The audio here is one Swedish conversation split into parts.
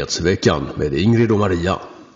Nyhetsveckan med Ingrid och Maria.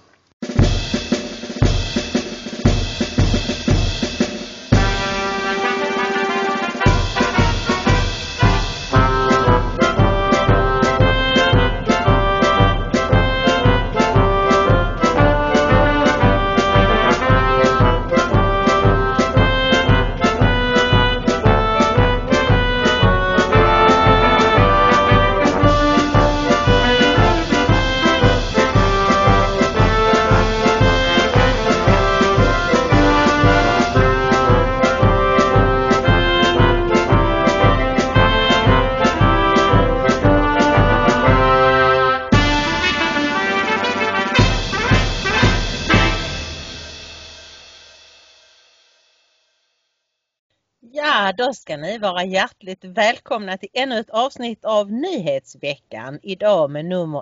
Ja, då ska ni vara hjärtligt välkomna till ännu ett avsnitt av Nyhetsveckan. Idag med nummer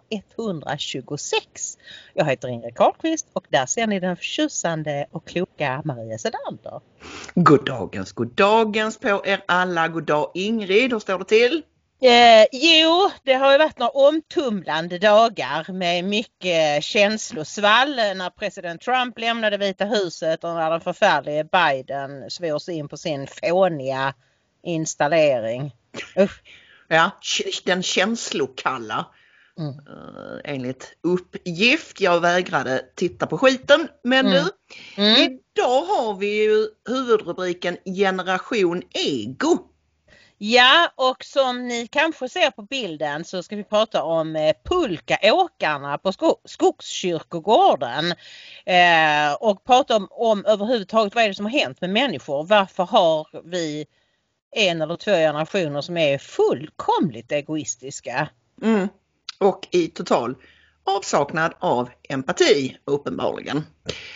126. Jag heter Ingrid Karlqvist och där ser ni den förtjusande och kloka Maria Sedander. God dagens på er alla. God dag Ingrid, hur står det till? Jo, det har ju varit några omtumlande dagar med mycket känslosvall när president Trump lämnade Vita huset och när den förfärliga Biden svor sig in på sin fåniga installering. Ja, den känslokalla. Enligt uppgift. Jag vägrade titta på skiten. Men nu, idag har vi ju huvudrubriken Generation Ego. Ja, och som ni kanske ser på bilden så ska vi prata om pulkaåkarna på Skogskyrkogården. Och prata om överhuvudtaget vad är det som har hänt med människor. Varför har vi en eller två generationer som är fullkomligt egoistiska? Och i total avsaknad av empati uppenbarligen.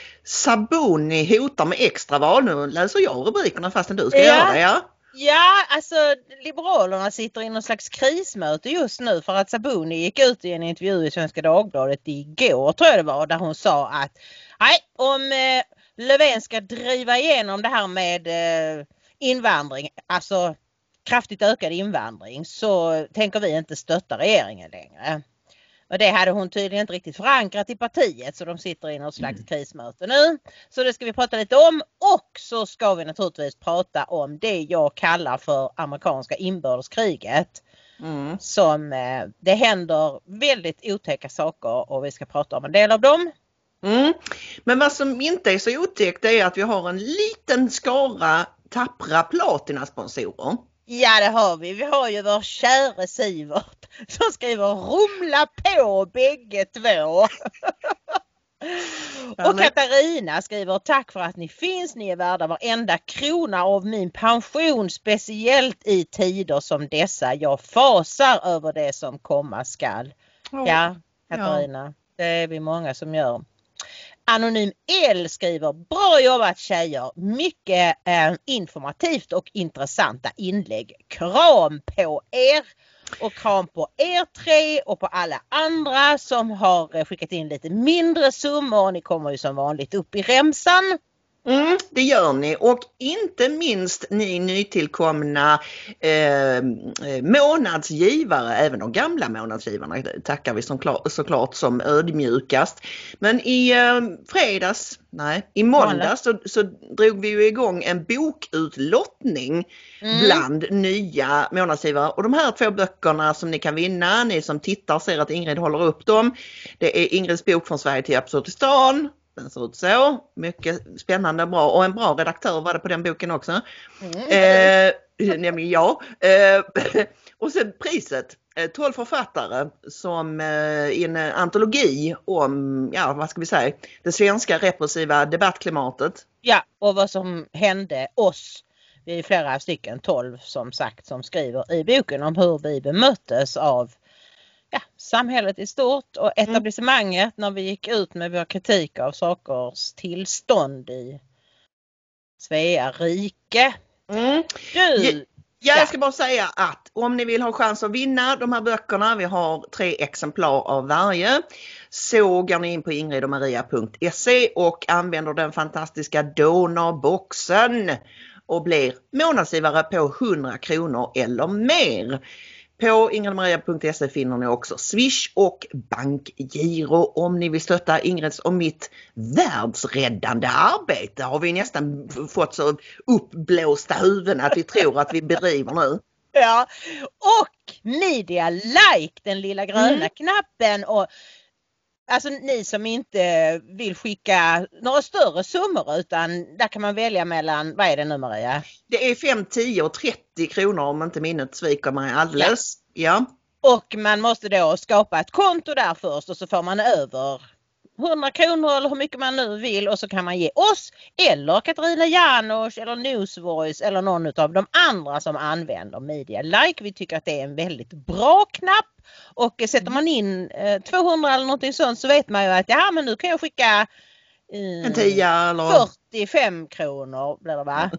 Sabuni hotar med extraval. Nu läser jag rubrikerna fastän du ska göra det, ja. Ja, alltså Liberalerna sitter i någon slags krismöte just nu för att Sabuni gick ut i en intervju i Svenska Dagbladet igår tror jag det var, där hon sa att om Löfven ska driva igenom det här med invandring, alltså kraftigt ökad invandring, så tänker vi inte stötta regeringen längre. Och det hade hon tydligen inte riktigt förankrat i partiet, så de sitter i något slags krismöte nu. Så det ska vi prata lite om, och så ska vi naturligtvis prata om det jag kallar för amerikanska inbördeskriget. Som det händer väldigt otäcka saker och vi ska prata om en del av dem. Men vad som inte är så otäckt är att vi har en liten skara tappra platinasponsorer. Ja, det har vi. Vi har ju vår kära Sivert som skriver rumla på bägge två. Och Katarina skriver tack för att ni finns. Ni är värda varenda krona av min pension, speciellt i tider som dessa. Jag fasar över det som komma skall. Ja, Katarina, det är vi många som gör. Anonym L skriver bra jobbat tjejer, mycket informativt och intressanta inlägg. Kram på er och kram på er tre och på alla andra som har skickat in lite mindre summor. Ni kommer ju som vanligt upp i remsan. Det gör ni, och inte minst ni nytillkomna månadsgivare, även de gamla månadsgivarna tackar vi såklart som ödmjukast. Men i måndags så drog vi ju igång en bokutlottning bland nya månadsgivare, och de här 2 böckerna som ni kan vinna, ni som tittar ser att Ingrid håller upp dem, det är Ingrids bok Från Sverige till Absurdistan. Den ser ut så. Mycket spännande och bra. Och en bra redaktör var det på den boken också. Nämligen jag. Och sen priset. 12 författare som i en antologi om, vad ska vi säga, det svenska repressiva debattklimatet. Ja, och vad som hände oss. Vi är flera stycken, 12 som sagt, som skriver i boken om hur vi bemöttes av samhället i stort och etablissemanget när vi gick ut med vår kritik av sakers tillstånd i Svea rike. Jag ska bara säga att om ni vill ha chans att vinna de här böckerna, vi har 3 exemplar av varje, så går ni in på ingridomaria.se och använder den fantastiska donorboxen och blir månadsgivare på 100 kronor eller mer. På ingridmaria.se finner ni också Swish och bankgiro om ni vill stötta Ingrids och mitt världsräddande arbete. Har vi nästan fått så uppblåsta huvuden att vi tror att vi bedriver nu. Ja, och media like, den lilla gröna knappen, och alltså ni som inte vill skicka några större summor, utan där kan man välja mellan, vad är det nu Maria? Det är 5, 10 och 30 kronor om inte minnet sviker mig alldeles. Ja. Och man måste då skapa ett konto där först och så får man över 100 kronor eller hur mycket man nu vill, och så kan man ge oss eller Katarina Janouch eller Newsvoice eller någon av de andra som använder media like. Vi tycker att det är en väldigt bra knapp, och sätter man in 200 eller någonting sånt så vet man ju att men nu kan jag skicka en 10 eller 45 kronor blir det va?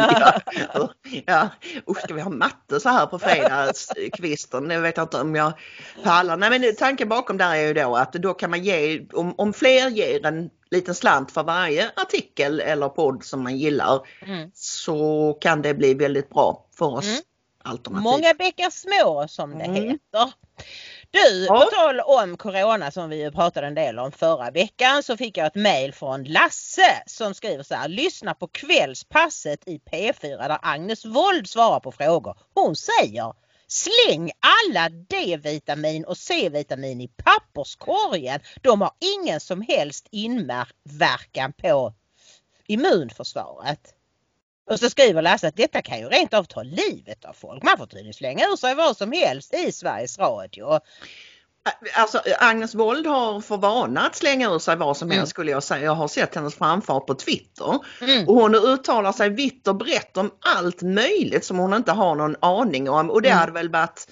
Ja. Ska vi ha matte så här på fredagskvisten? Jag vet inte om jag pallar. Nej, men tanken bakom där är ju då att då kan man ge, om fler ger en liten slant för varje artikel eller podd som man gillar, så kan det bli väldigt bra för oss. Alternativ. Många bäckar små som det heter. Du, på tal om corona som vi pratade en del om förra veckan, så fick jag ett mejl från Lasse som skriver så här: lyssna på kvällspasset i P4 där Agnes Wold svarar på frågor. Hon säger: släng alla D-vitamin och C-vitamin i papperskorgen. De har ingen som helst inverkan på immunförsvaret. Och så skriver Lasse att detta kan ju rent av ta livet av folk. Man får tydligen slänga ur sig vad som helst i Sveriges Radio. Alltså Agnes Wold har för vana att slänga ur sig vad som helst, skulle jag säga. Jag har sett hennes framfart på Twitter. Och hon uttalar sig vitt och brett om allt möjligt som hon inte har någon aning om. Och det hade väl varit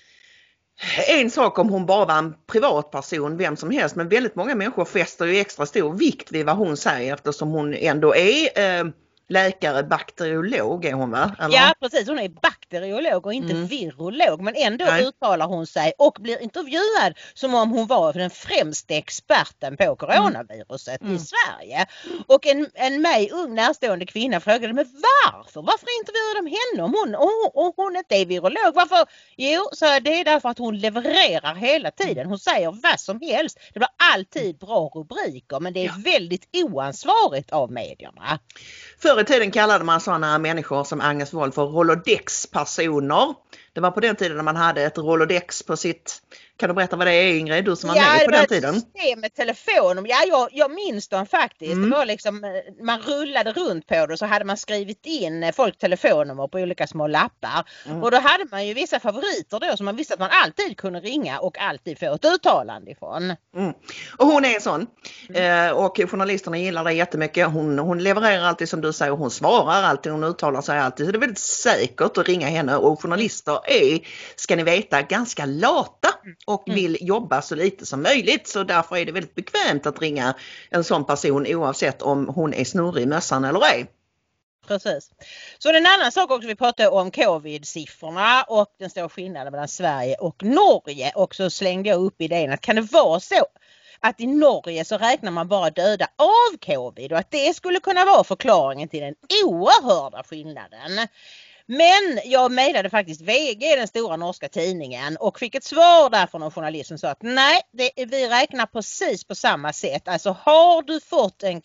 en sak om hon bara var en privatperson, vem som helst. Men väldigt många människor fäster ju extra stor vikt vid vad hon säger, eftersom hon ändå är läkare, bakteriolog är hon va? Eller? Ja precis, hon är bakteriolog och inte virolog, men ändå uttalar hon sig och blir intervjuad som om hon var den främsta experten på coronaviruset i Sverige. Och en mig ung närstående kvinna frågade mig varför intervjuade de henne om hon inte är virolog? Varför? Jo, så det är därför att hon levererar hela tiden. Hon säger vad som helst. Det blir alltid bra rubriker, men det är väldigt oansvarigt av medierna. Förr i tiden kallade man sådana människor som Agnes Wold för Rolodex-personer. Det var på den tiden när man hade ett Rolodex på sitt... Kan du berätta vad det är, Ingrid, du som var med på den tiden? Ja, det med telefon. Ja, jag minns dem faktiskt. Det var liksom, man rullade runt på det och så hade man skrivit in folk telefonnummer på olika små lappar. Och då hade man ju vissa favoriter då som man visste att man alltid kunde ringa och alltid få ett uttalande ifrån. Och hon är en sån. Och journalisterna gillar det jättemycket. Hon levererar alltid som du säger. Hon svarar alltid, hon uttalar sig alltid. Så det är väldigt säkert att ringa henne. Och journalister är, ska ni veta, ganska lata. Och vill jobba så lite som möjligt. Så därför är det väldigt bekvämt att ringa en sån person oavsett om hon är snurrig i mössan eller ej. Precis. Så en annan sak också, vi pratade om covid-siffrorna och den stora skillnaden mellan Sverige och Norge. Och så slängde jag upp idén att kan det vara så att i Norge så räknar man bara döda av covid och att det skulle kunna vara förklaringen till den oerhörda skillnaden. Men jag mejlade faktiskt VG, den stora norska tidningen, och fick ett svar där från en journalist som sa att nej, vi räknar precis på samma sätt. Alltså har du fått ett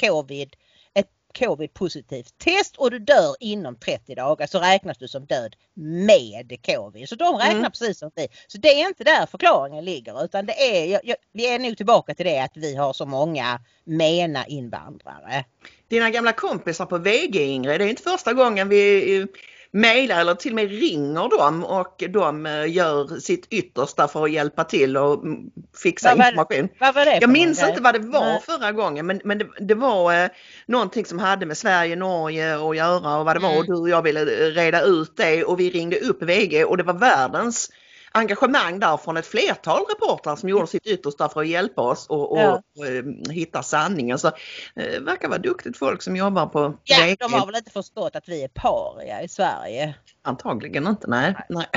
covid-positivt test och du dör inom 30 dagar så räknas du som död med covid. Så de räknar precis som vi. Så det är inte där förklaringen ligger, utan det är, vi är nog tillbaka till det att vi har så många invandrare. Dina gamla kompisar på VG, Ingrid, det är inte första gången vi mejlar eller till och med ringer dem och de gör sitt yttersta för att hjälpa till och fixa information. Vad var det? Jag minns inte vad det var förra gången, men det var någonting som hade med Sverige och Norge att göra och vad det var, och du och jag ville reda ut det och vi ringde upp VG och det var världens engagemang där från ett flertal reportrar som gjorde sitt yttersta för att hjälpa oss och hitta sanningen. Så det verkar vara duktigt folk som jobbar på VG. De har väl inte förstått att vi är paria i Sverige? Antagligen inte, nej.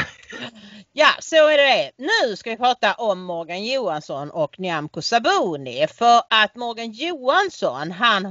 Ja, så är det. Nu ska vi prata om Morgan Johansson och Nyamko Sabuni. För att Morgan Johansson, han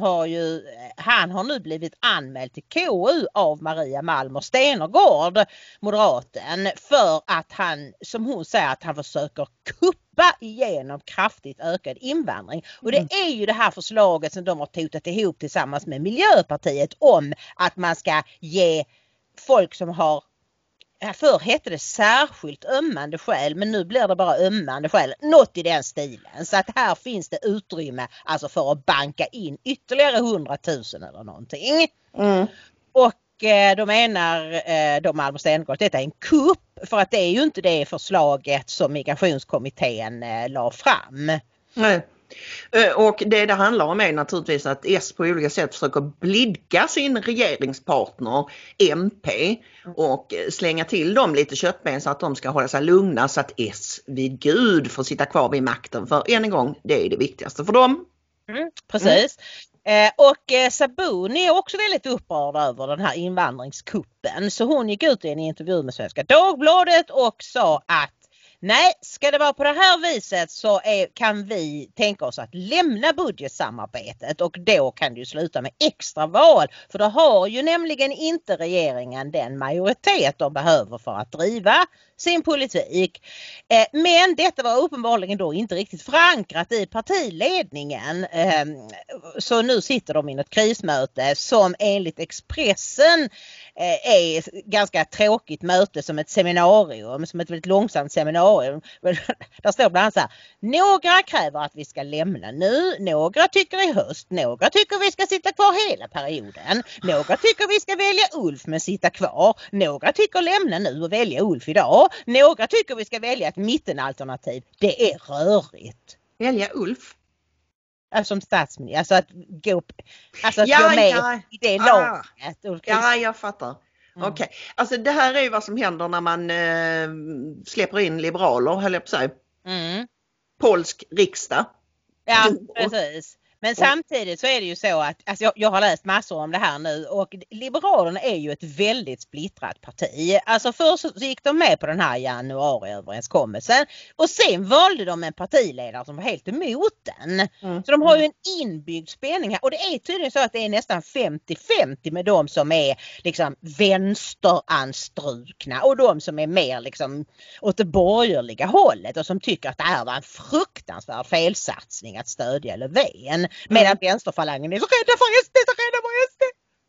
har nu blivit anmäld till KU av Maria Malmer Stenergård, moderaten, för att han som hon säger att han försöker kuppa igenom kraftigt ökad invandring. Och det är ju det här förslaget som de har totat ihop tillsammans med Miljöpartiet om att man ska ge folk som har, förr hette det särskilt ömmande skäl, men nu blir det bara ömmande skäl. Något i den stilen. Så att här finns det utrymme alltså för att banka in ytterligare 100 000 eller någonting. Och då menar de Malmö Stenergard att detta är en kupp, för att det är ju inte det förslaget som migrationskommittén la fram. Nej. Och det handlar om är naturligtvis att S på olika sätt försöker blidka sin regeringspartner MP och slänga till dem lite köttben så att de ska hålla sig lugna, så att S vid Gud får sitta kvar vid makten. För än en gång, det är det viktigaste för dem. Precis. Och Sabuni är också väldigt upprörd över den här invandringskuppen. Så hon gick ut i en intervju med Svenska Dagbladet och sa att nej, ska det vara på det här viset så kan vi tänka oss att lämna budgetsamarbetet, och då kan det ju sluta med extra val. För då har ju nämligen inte regeringen den majoritet de behöver för att driva sin politik. Men detta var uppenbarligen då inte riktigt förankrat i partiledningen. Så nu sitter de i ett krismöte som enligt Expressen är ganska tråkigt möte, som ett seminarium, som ett väldigt långsamt seminarium. Där står bland annat så här: några kräver att vi ska lämna nu, några tycker i höst, några tycker vi ska sitta kvar hela perioden, några tycker vi ska välja Ulf men sitta kvar, några tycker lämna nu och välja Ulf idag, några tycker vi ska välja ett mittenalternativ. Det är rörigt. Välja Ulf? Som statsminister, alltså att gå med i det laget. Ja, jag fattar. Okej. Alltså det här är ju vad som händer när man släpper in liberaler, höll jag på att säga. Polsk riksdag. Ja, precis. Men samtidigt så är det ju så att alltså jag har läst massor om det här nu, och Liberalerna är ju ett väldigt splittrat parti. Alltså först så gick de med på den här januariöverenskommelsen och sen valde de en partiledare som var helt emot den. Så de har ju en inbyggd spänning här, och det är tydligen så att det är nästan 50-50 med de som är liksom vänsteranstrukna och de som är mer liksom åt det borgerliga hållet och som tycker att det här var en fruktansvärd felsatsning att stödja Löfven. Medan vänsterfalangen är så rädda för SD, så rädda för SD.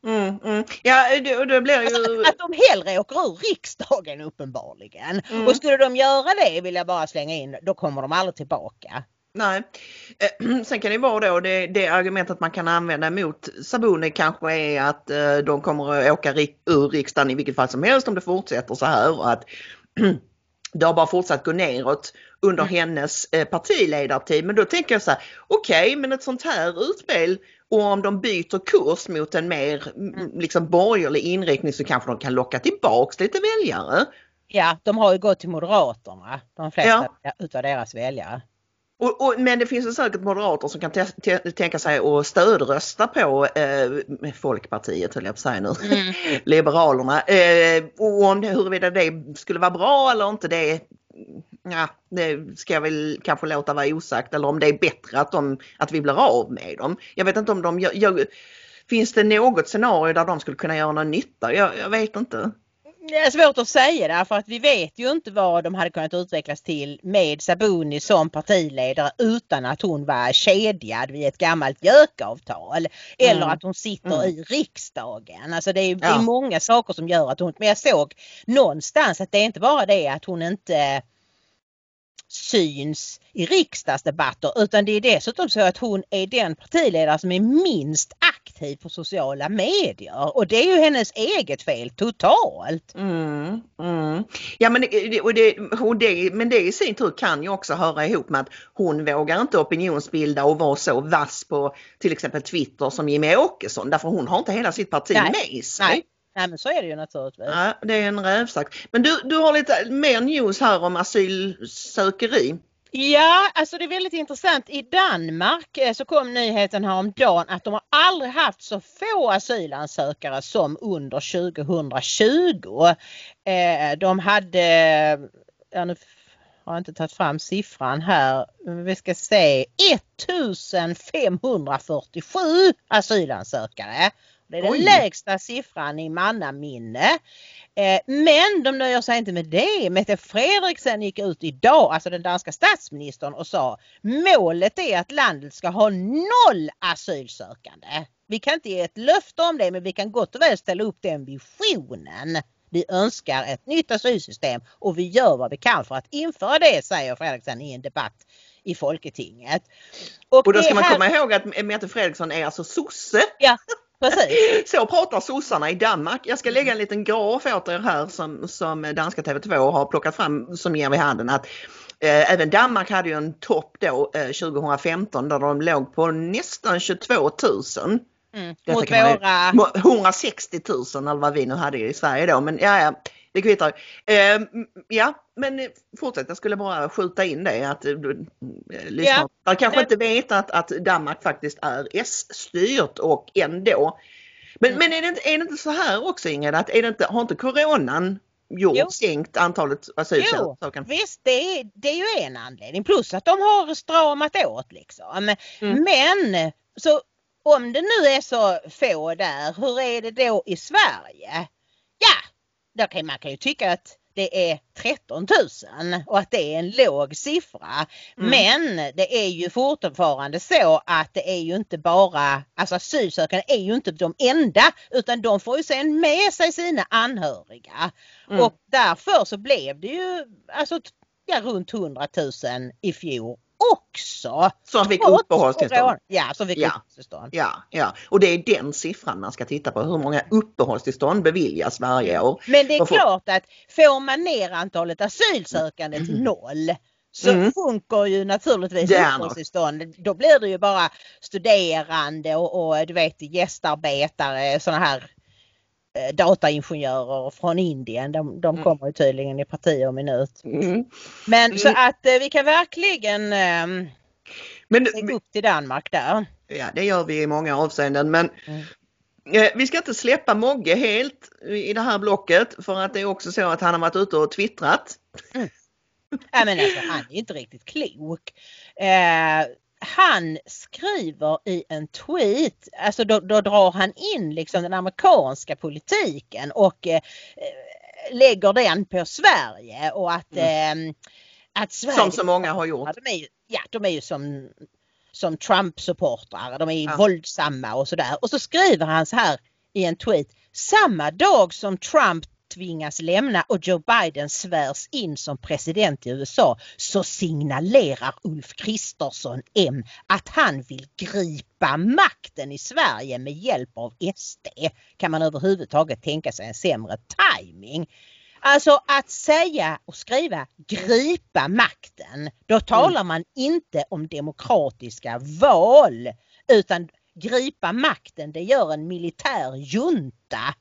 Ja, det blir ju... Alltså, att de hellre åker ur riksdagen uppenbarligen. Och skulle de göra det, vill jag bara slänga in, då kommer de aldrig tillbaka. Nej. Sen kan det vara då, det argumentet man kan använda mot Sabuni kanske är att de kommer att åka ur riksdagen i vilket fall som helst om det fortsätter så här, och att det har bara fortsatt gå neråt under hennes partiledartid. Men då tänker jag så här, okej, men ett sånt här utspel, och om de byter kurs mot en mer liksom borgerlig inriktning, så kanske de kan locka tillbaks lite väljare. Ja, de har ju gått till Moderaterna, de flesta utav deras väljare. Men det finns ju säkert moderater som kan tänka sig att stödrösta på Folkpartiet, höll jag på att säga nu, Liberalerna. Och om huruvida det skulle vara bra eller inte, det ska jag väl kanske låta vara osagt. Eller om det är bättre att vi blir av med dem. Jag vet inte om de finns det något scenario där de skulle kunna göra någon nytta? Jag vet inte. Det är svårt att säga där, för att vi vet ju inte vad de hade kunnat utvecklas till med Sabuni som partiledare utan att hon var kedjad vid ett gammalt gökavtal eller att hon sitter i riksdagen. Alltså det är många saker som gör att hon, men jag såg någonstans att det är inte bara det att hon inte syns i riksdagsdebatter, utan det är dessutom så att hon är den partiledare som är minst aktiv på sociala medier, och det är ju hennes eget fel totalt. Ja, men det i sin tur kan ju också höra ihop med att hon vågar inte opinionsbilda och vara så vass på till exempel Twitter som Jimmie Åkesson, därför hon har inte hela sitt parti med sig. Nej, men så är det ju naturligtvis. Ja, det är en rävsax. Men du har lite mer news här om asylsökeri. Ja, alltså det är väldigt intressant. I Danmark så kom nyheten här om dagen att de har aldrig haft så få asylansökare som under 2020. De hade, nu har jag inte tagit fram siffran här, vi ska se, 1547 asylansökare. Det är den lägsta siffran i mannaminne. Men de nöjer sig inte med det. Mette Frederiksen gick ut idag, alltså den danska statsministern, och sa målet är att landet ska ha 0 asylsökande. Vi kan inte ge ett löfte om det, men vi kan gott och väl ställa upp den visionen. Vi önskar ett nytt asylsystem och vi gör vad vi kan för att införa det, säger Frederiksen i en debatt i Folketinget. Och då ska man komma ihåg att Mette Frederiksen är alltså sosse. Ja, precis. Så pratar sossarna i Danmark. Jag ska lägga en liten graf åt er här som danska TV2 har plockat fram, som ger vid handen att även Danmark hade ju en topp då 2015 där de låg på nästan 22 000. Mot våra 160 000 eller vad vi nu hade i Sverige då, men ja, det kvittar. Men fortsätt, jag skulle bara skjuta in det att lyssnare kanske inte vet att Danmark faktiskt är S-styrt och ändå. Men är det inte så här också, Ingrid, att har inte coronan sänkt antalet asylsökande? Visst, det är ju en anledning, plus att de har stramat åt liksom. Men så om det nu är så få där, hur är det då i Sverige? Ja, man kan ju tycka att det är 13 000 och att det är en låg siffra. Men det är ju fortfarande så att det är ju inte bara, alltså asylsökande är ju inte de enda, utan de får ju sen med sig sina anhöriga. Och därför så blev det ju runt 100 000 i fjol också. Som fick uppehållstillstånd. Ja, som fick uppehållstillstånd. Ja. Och det är den siffran man ska titta på. Hur många uppehållstillstånd beviljas varje år. Men det är klart att får man ner antalet asylsökande till 0 så funkar ju naturligtvis uppehållstillstånd. Då blir det ju bara studerande och du vet gästarbetare, såna här dataingenjörer från Indien. De kommer ju tydligen i parti och minut. Men så att vi kan verkligen se upp till Danmark där. Ja, det gör vi i många avseenden. Men vi ska inte släppa Mogge helt i det här blocket, för att det är också så att han har varit ute och twittrat. Ja, men alltså, han är inte riktigt klok. Han skriver i en tweet, alltså då drar han in liksom den amerikanska politiken och lägger den på Sverige och att Sverige, som så många har gjort. De är ju som Trump-supportrar, de är ju våldsamma och sådär. Och så skriver han så här i en tweet: samma dag som Trump tvingas lämna och Joe Biden svärs in som president i USA, så signalerar Ulf Kristersson M att han vill gripa makten i Sverige med hjälp av SD. Kan man överhuvudtaget tänka sig en sämre timing? Alltså att säga och skriva gripa makten, då talar man inte om demokratiska val, utan gripa makten, det gör en militär junta.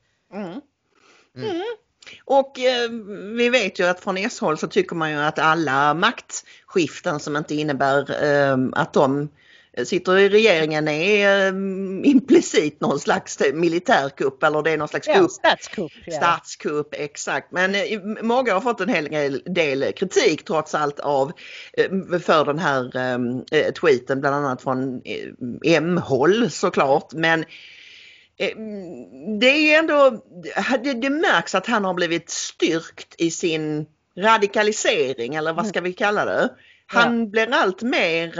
Och vi vet ju att från S-håll så tycker man ju att alla maktskiften som inte innebär att de sitter i regeringen är implicit någon slags militärkupp, eller det är någon slags statskupp, exakt. Men många har fått en hel del kritik trots allt för den här tweeten, bland annat från M-håll såklart, men det är ju ändå, det märks att han har blivit styrkt i sin radikalisering, eller vad ska vi kalla det. Han blir allt mer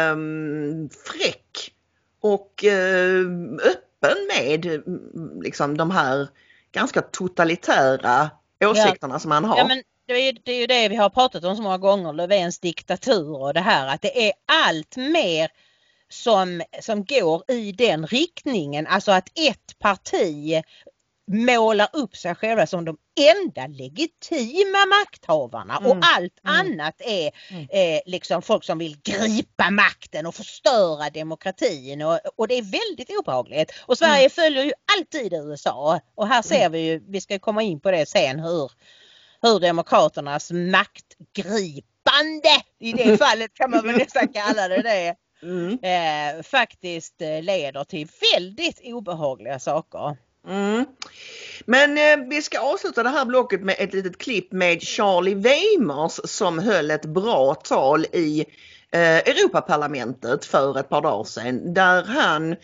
fräck och öppen med liksom de här ganska totalitära åsikterna som han har. Ja, men det är ju det vi har pratat om så många gånger, Löfvens diktatur och det här, att det är allt mer som går i den riktningen, alltså att ett parti målar upp sig själva som de enda legitima makthavarna och allt annat är liksom folk som vill gripa makten och förstöra demokratin och det är väldigt obehagligt. Och Sverige följer ju alltid USA och här ser vi ju, vi ska komma in på det sen, hur demokraternas maktgripande, i det fallet kan man väl nästan kalla det faktiskt leder till väldigt obehagliga saker. Men vi ska avsluta det här blocket med ett litet klipp med Charlie Weimers som höll ett bra tal i Europaparlamentet för ett par dagar sedan, där han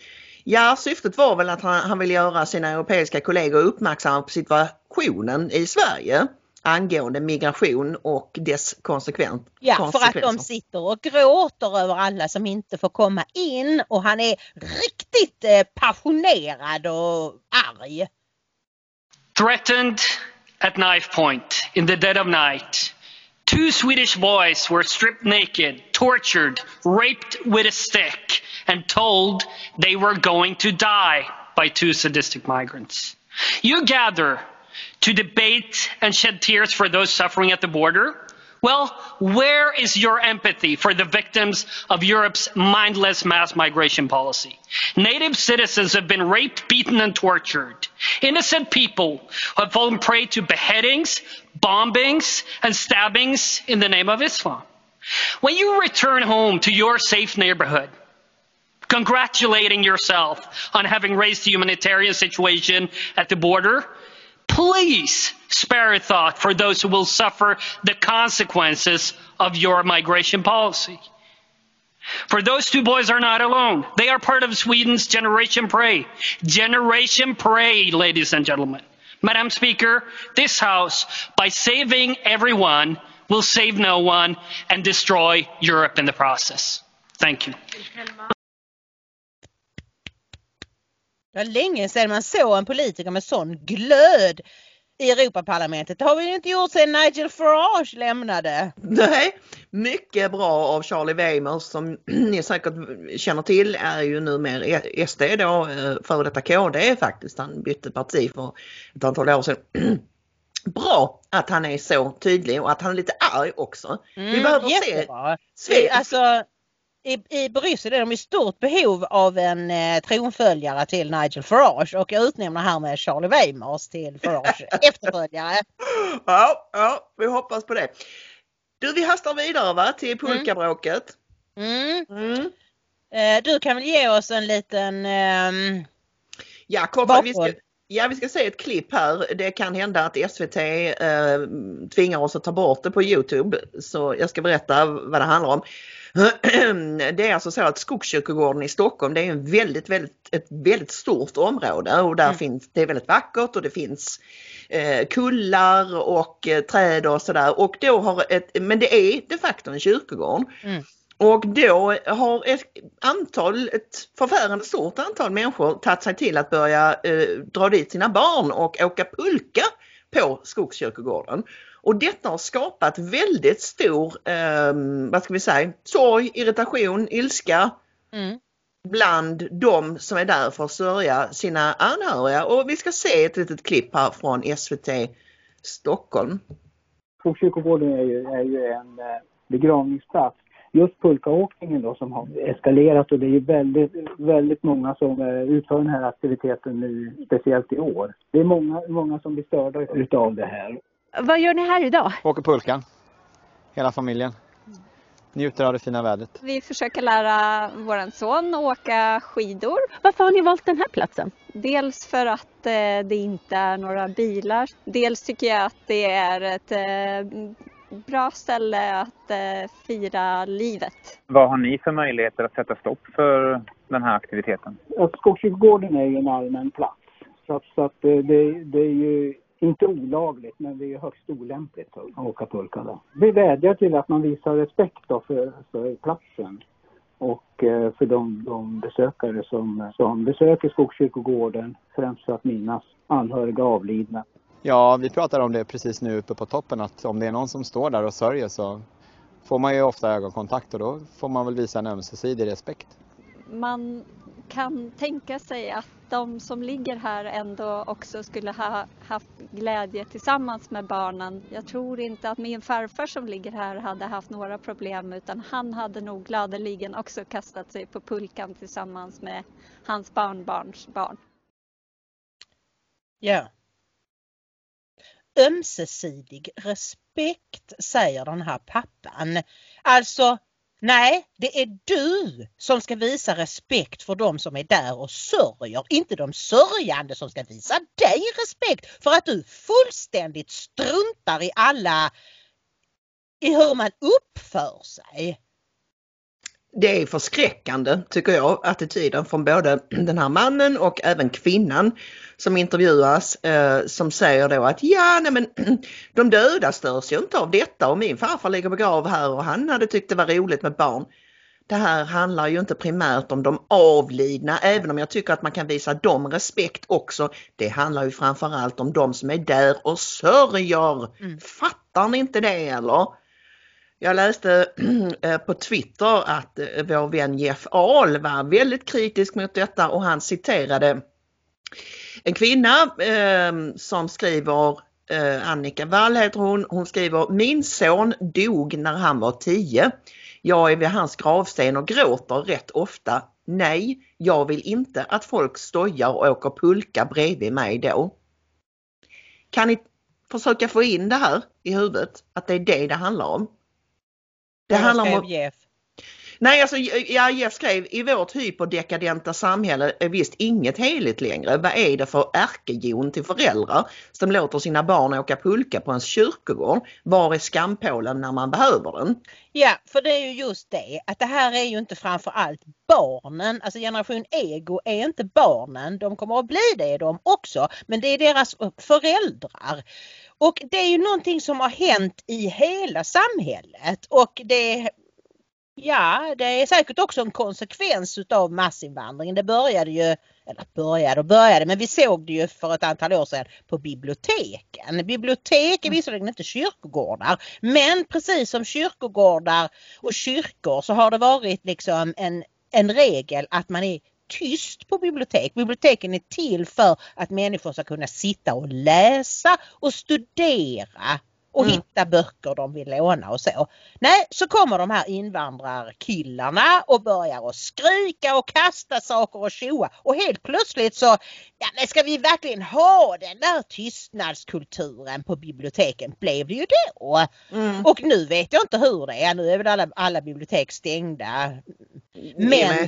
Ja, syftet var väl att han ville göra sina europeiska kollegor uppmärksamma på situationen i Sverige angående migration och dess konsekvenser. Ja, för att de sitter och gråter över alla som inte får komma in och han är riktigt passionerad och arg. Threatened at knife point in the dead of night. 2 Swedish boys were stripped naked, tortured, raped with a stick, and told they were going to die by 2 sadistic migrants. You gather to debate and shed tears for those suffering at the border? Well, where is your empathy for the victims of Europe's mindless mass migration policy? Native citizens have been raped, beaten, and tortured. Innocent people have fallen prey to beheadings, bombings, and stabbings in the name of Islam. When you return home to your safe neighborhood, congratulating yourself on having raised the humanitarian situation at the border, please spare a thought for those who will suffer the consequences of your migration policy. For those 2 boys are not alone. They are part of Sweden's Generation Pray. Generation Pray, ladies and gentlemen. Madam Speaker, this House, by saving everyone, will save no one and destroy Europe in the process. Thank you. Det var länge sedan man såg en politiker med sån glöd i Europaparlamentet. Det har vi inte gjort sedan Nigel Farage lämnade. Nej, mycket bra av Charlie Weimers som ni säkert känner till är ju nu mer SD då, före detta KD faktiskt. Han bytte parti för ett antal år sedan. Bra att han är så tydlig och att han är lite arg också. Vi behöver se. Alltså, i Bryssel är de i stort behov av en tronföljare till Nigel Farage och jag utnämner här med Charlie Weimers till Farage efterföljare. Ja, vi hoppas på det. Du, vi hastar vidare till pulkabråket. Du kan väl ge oss en liten vi ska se ett klipp här. Det kan hända att SVT tvingar oss att ta bort det på YouTube. Så jag ska berätta vad det handlar om. Det är alltså så att Skogskyrkogården i Stockholm, det är ett väldigt stort område och där det är väldigt vackert och det finns kullar och träd och sådär. Och då men det är de facto en kyrkogård. Och då har ett förfärande stort antal människor tagit sig till att börja dra dit sina barn och åka pulka på Skogskyrkogården. Och detta har skapat väldigt stor, sorg, irritation, ilska bland de som är där för att sörja sina anhöriga. Och vi ska se ett litet klipp här från SVT Stockholm. Skogskyrkogården är ju en begravningsplats. Just pulkaåkningen då som har eskalerat och det är ju väldigt många som utför den här aktiviteten nu, speciellt i år. Det är många som blir störda utav det här. Vad gör ni här idag? Åker pulkan. Hela familjen. Njuter av det fina vädret. Vi försöker lära våran son åka skidor. Varför har ni valt den här platsen? Dels för att det inte är några bilar. Dels tycker jag att det är ett bra ställe att fira livet. Vad har ni för möjligheter att sätta stopp för den här aktiviteten? Skogskyrkogården är ju en allmän plats. Så att det är ju inte olagligt, men det är högst olämpligt att åka pulka där. Vi vädjar till att man visar respekt då för platsen och för de besökare som besöker Skogskyrkogården, främst för att minnas anhöriga avlidna. Ja, vi pratar om det precis nu uppe på toppen, att om det är någon som står där och sörjer så får man ju ofta ögonkontakt och då får man väl visa en ömsesidig respekt. Man kan tänka sig att de som ligger här ändå också skulle ha haft glädje tillsammans med barnen. Jag tror inte att min farfar som ligger här hade haft några problem, utan han hade nog gladeligen också kastat sig på pulkan tillsammans med hans barnbarns barn. Ja. Ömsesidig respekt, säger den här pappan. Alltså, nej, det är du som ska visa respekt för de som är där och sörjer. Inte de sörjande som ska visa dig respekt för att du fullständigt struntar i hur man uppför sig. det är förskräckande tycker jag, attityden från både den här mannen och även kvinnan som intervjuas som säger då att de döda störs ju inte av detta och min farfar ligger begrav här och han hade tyckt det var roligt med barn. Det här handlar ju inte primärt om de avlidna, även om jag tycker att man kan visa dem respekt också. Det handlar ju framförallt om de som är där och sörjer. Fattar ni inte det eller? Jag läste på Twitter att vår vän Jeff Ahl var väldigt kritisk mot detta och han citerade en kvinna som skriver, Annika Wall heter hon skriver: min son dog när han var 10. Jag är vid hans gravsten och gråter rätt ofta. Nej, jag vill inte att folk stojar och åker pulka bredvid mig då. Kan ni försöka få in det här i huvudet? Att det är det handlar om? Det handlar om... Jeff. Nej, alltså jag skrev i vårt hyperdekadenta samhälle är visst inget heligt längre. Vad är det för ärkejon till föräldrar som låter sina barn åka pulka på ens kyrkogård? Var är skampålen när man behöver den? Ja, för det är ju just det att det här är ju inte framförallt barnen, alltså generation ego är inte barnen, de kommer att bli det de också, men det är deras föräldrar. Och det är ju någonting som har hänt i hela samhället och det är säkert också en konsekvens utav massinvandringen. Det började, men vi såg det ju för ett antal år sedan på biblioteken. Bibliotek är visserligen inte kyrkogårdar, men precis som kyrkogårdar och kyrkor så har det varit liksom en regel att man är tyst på bibliotek. Biblioteken är till för att människor ska kunna sitta och läsa och studera och hitta böcker de vill låna och så. Nej, så kommer de här invandrarkillarna och börjar att skrika och kasta saker och tjoa. Och helt plötsligt så, men ska vi verkligen ha den där tystnadskulturen på biblioteken? Blev det ju då. Och nu vet jag inte hur det är. Nu är väl alla bibliotek stängda. Men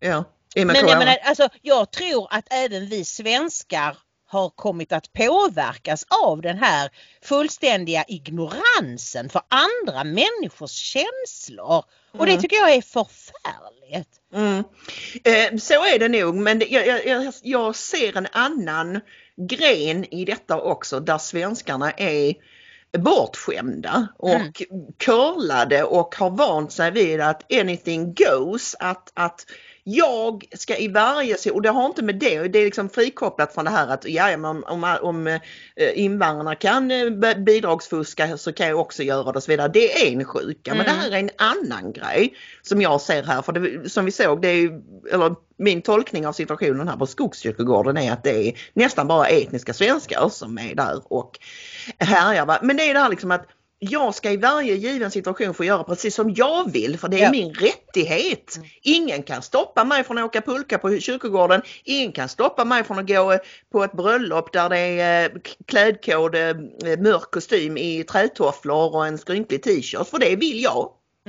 jag tror att även vi svenskar har kommit att påverkas av den här fullständiga ignoransen för andra människors känslor. Och det tycker jag är förfärligt. Så är det nog, men jag ser en annan gren i detta också där svenskarna är bortskämda och curlade och har vant sig vid att anything goes, att jag ska i varje, och det har inte med det är liksom frikopplat från det här att om invandrarna kan bidragsfuska så kan jag också göra det och så vidare. Det är en sjuka, men det här är en annan grej som jag ser här, för det, som vi såg, det är min tolkning av situationen här på Skogskyrkogården är att det är nästan bara etniska svenskar som är där och härjar. Men det är det här liksom att jag ska i varje given situation få göra precis som jag vill, för det är min rättighet. Ingen kan stoppa mig från att åka pulka på kyrkogården. Ingen kan stoppa mig från att gå på ett bröllop där det är klädkod, mörk kostym i trätofflor och en skrynklig t-shirt, för det vill jag.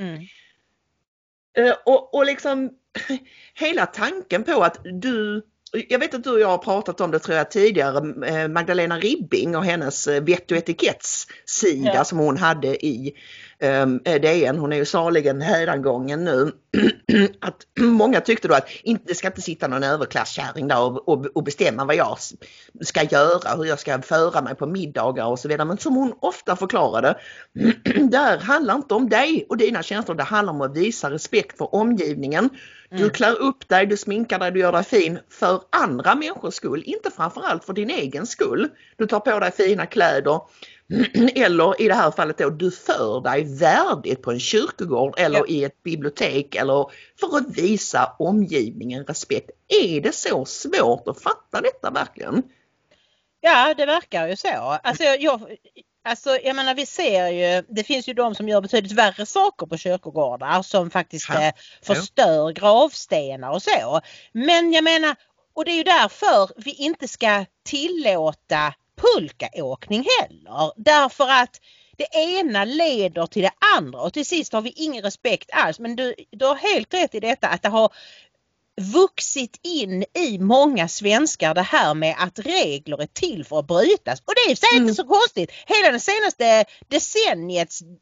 Och liksom hela tanken på att jag vet att du och jag har pratat om det tror jag tidigare, Magdalena Ribbing och hennes vett och etiketts-sida som hon hade i DN. Hon är ju saligen hädangången nu. Att många tyckte då att det ska inte sitta någon överklasskärring där och bestämma vad jag ska göra, hur jag ska föra mig på middagar och så vidare. Men som hon ofta förklarade, det här handlar inte om dig och dina känslor, det handlar om att visa respekt för omgivningen. Du klär upp dig, du sminkar dig, du gör dig fin för andra människors skull, inte framförallt för din egen skull. Du tar på dig fina kläder eller i det här fallet då, du för dig värdigt på en kyrkogård eller i ett bibliotek eller för att visa omgivningen respekt. Är det så svårt att fatta detta verkligen? Ja, det verkar ju så. Alltså jag menar, vi ser ju, det finns ju de som gör betydligt värre saker på kyrkogårdar som faktiskt förstör gravstenar och så. Men jag menar, och det är ju därför vi inte ska tillåta pulkaåkning heller. Därför att det ena leder till det andra och till sist har vi ingen respekt alls. Men du har helt rätt i detta att det har vuxit in i många svenskar det här med att regler är till för att brytas. Och det är inte så konstigt. Hela det senaste decenniets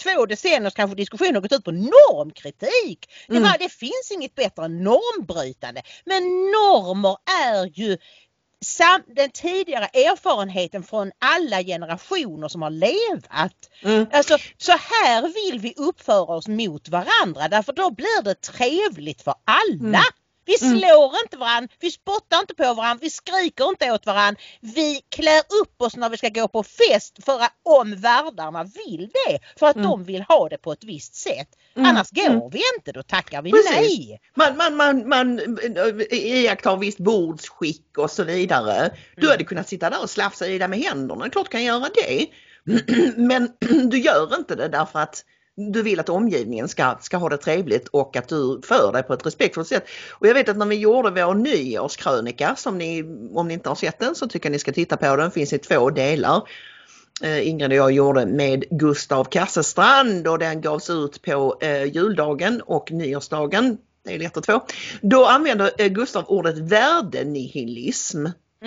2 decenniers kanske diskussion har gått ut på normkritik. Det finns inget bättre än normbrytande. Men normer är ju den tidigare erfarenheten från alla generationer som har levat. Alltså, så här vill vi uppföra oss mot varandra. Därför då blir det trevligt för alla. Vi slår inte varandra, vi spottar inte på varandra, vi skriker inte åt varandra. Vi klär upp oss när vi ska gå på fest för att om värdarna vill det. För att de vill ha det på ett visst sätt. Annars går vi inte, då tackar vi nej. Man iakttar visst bordsskick och så vidare. Du hade kunnat sitta där och slafsa i det med händerna. Klart kan göra det. Men du gör inte det därför att du vill att omgivningen ska ha det trevligt och att du för dig på ett respektfullt sätt. Och jag vet att när vi gjorde vår nyårskrönika, som om ni inte har sett den så tycker jag ni ska titta på den, finns i 2 delar. Ingrid och jag gjorde med Gustav Kassestrand och den gavs ut på juldagen och nyårsdagen, det är del 1 och 2. Då använder Gustav ordet värdenihilism.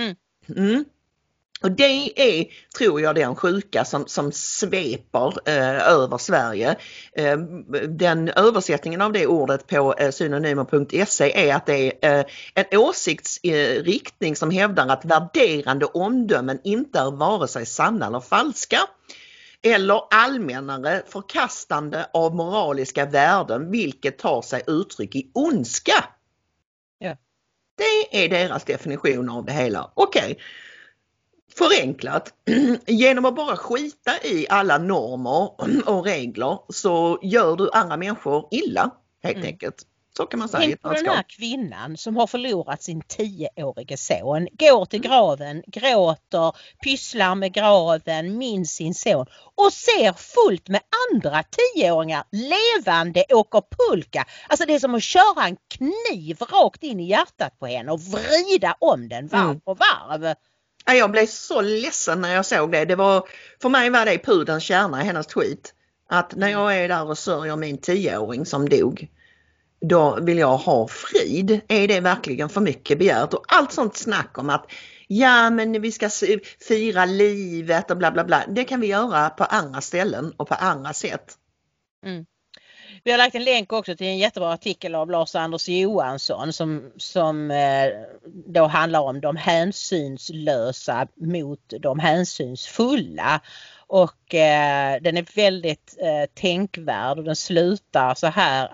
Och det är, tror jag, den sjuka som sveper över Sverige. Den översättningen av det ordet på synonymer.se är att det är en åsiktsriktning som hävdar att värderande omdömen inte är vare sig sanna eller falska. Eller allmännare förkastande av moraliska värden, vilket tar sig uttryck i ondska. Ja. Det är deras definition av det hela. Okej. Förenklat, genom att bara skita i alla normer och regler så gör du andra människor illa, helt enkelt. Så kan man säga. Tänk på den här kvinnan som har förlorat sin 10-årige son, går till graven, gråter, pysslar med graven, minns sin son och ser fullt med andra 10-åringar levande åker pulka. Alltså det är som att köra en kniv rakt in i hjärtat på henne och vrida om den varv på varv. Jag blev så ledsen när jag såg det. För mig var det pudelns kärna i hennes tweet. Att när jag är där och sörjer min 10-åring som dog, då vill jag ha frid. Är det verkligen för mycket begärt? Och allt sånt snack om att men vi ska fira livet och bla bla bla. Det kan vi göra på andra ställen och på andra sätt. Vi har lagt en länk också till en jättebra artikel av Lars-Anders Johansson som då handlar om de hänsynslösa mot de hänsynsfulla. Och den är väldigt tänkvärd och den slutar så här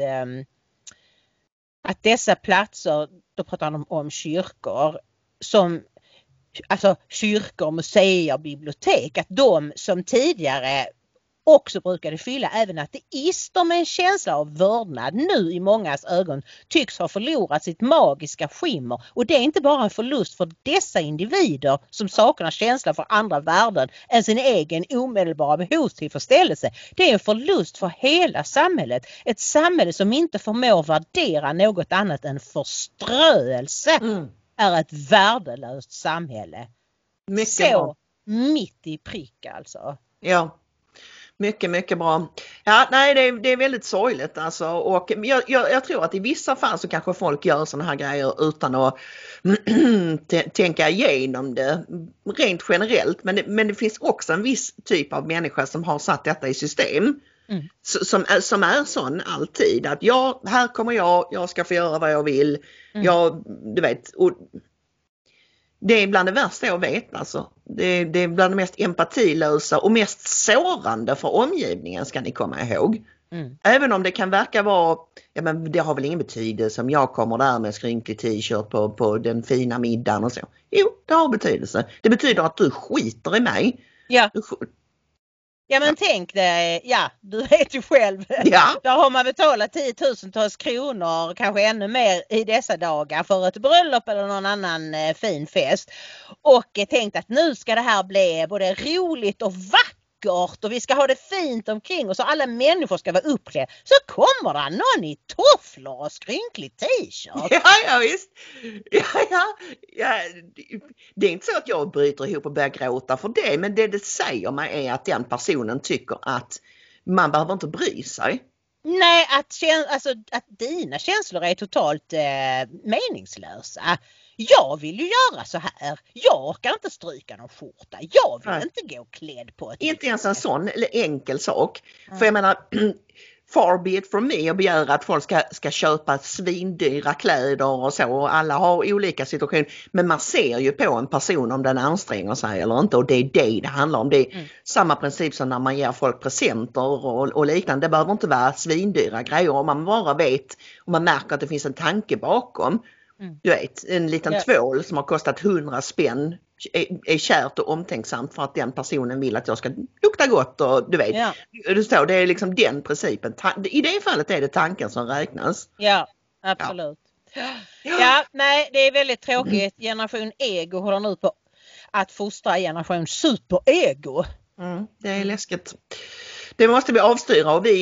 att dessa platser, då pratar han om kyrkor, alltså kyrkor, museer, bibliotek, att de som tidigare också brukade fylla även ateister med en känsla av vördnad nu i mångas ögon tycks ha förlorat sitt magiska skimmer. Och det är inte bara en förlust för dessa individer som saknar känsla för andra värden än sin egen omedelbara behovstillfredsställelse. Det är en förlust för hela samhället. Ett samhälle som inte förmår värdera något annat än förströelse är ett värdelöst samhälle. Mycket så bra. Mitt i prick alltså. Ja. Mycket, mycket bra. Ja, nej, det är väldigt sorgligt alltså. Och jag tror att i vissa fall så kanske folk gör såna här grejer utan att tänka igenom det rent generellt. Men det finns också en viss typ av människa som har satt detta i system. Som är sån alltid. Att här kommer jag ska få göra vad jag vill. Du vet, och det är bland det värsta jag vet alltså. Det är bland det mest empatilösa och mest sårande för omgivningen, ska ni komma ihåg. Även om det kan verka vara, men det har väl ingen betydelse om jag kommer där med skrynklig t-shirt på den fina middagen och så. Jo, det har betydelse. Det betyder att du skiter i mig. Ja. Ja men tänk dig, du vet ju själv. Där har man betalat 10 000-tals kronor, kanske ännu mer i dessa dagar för ett bröllop eller någon annan fin fest. Och tänkt att nu ska det här bli både roligt och vackert och vi ska ha det fint omkring och så alla människor ska vara uppklädda. Så kommer det någon i tofflor och skrynklig t-shirt. Ja visst. Ja. Det är inte så att jag bryter ihop och börjar gråta för det, men det säger mig är att den personen tycker att man behöver inte bry sig. Nej, att dina känslor är totalt meningslösa. Jag vill ju göra så här. Jag orkar inte stryka någon skjorta. Jag vill inte gå klädd på ett... Inte ens en sån enkel sak. För jag menar, far be it from me att begära att folk ska köpa svindyra kläder och så. Och alla har olika situationer. Men man ser ju på en person om den anstränger sig eller inte. Och det är det handlar om. Det är samma princip som när man ger folk presenter och liknande. Det behöver inte vara svindyra grejer. Om man bara vet och man märker att det finns en tanke bakom. Du vet, en liten tvål som har kostat 100 spänn är kärt och omtänksamt för att den personen vill att jag ska lukta gott och du vet. Det är liksom den principen. I det fallet är det tanken som räknas. Ja, absolut. Ja, nej, det är väldigt tråkigt. Generation ego håller nu på att fostra generation superego. Det är läskigt. Det måste vi avstyra och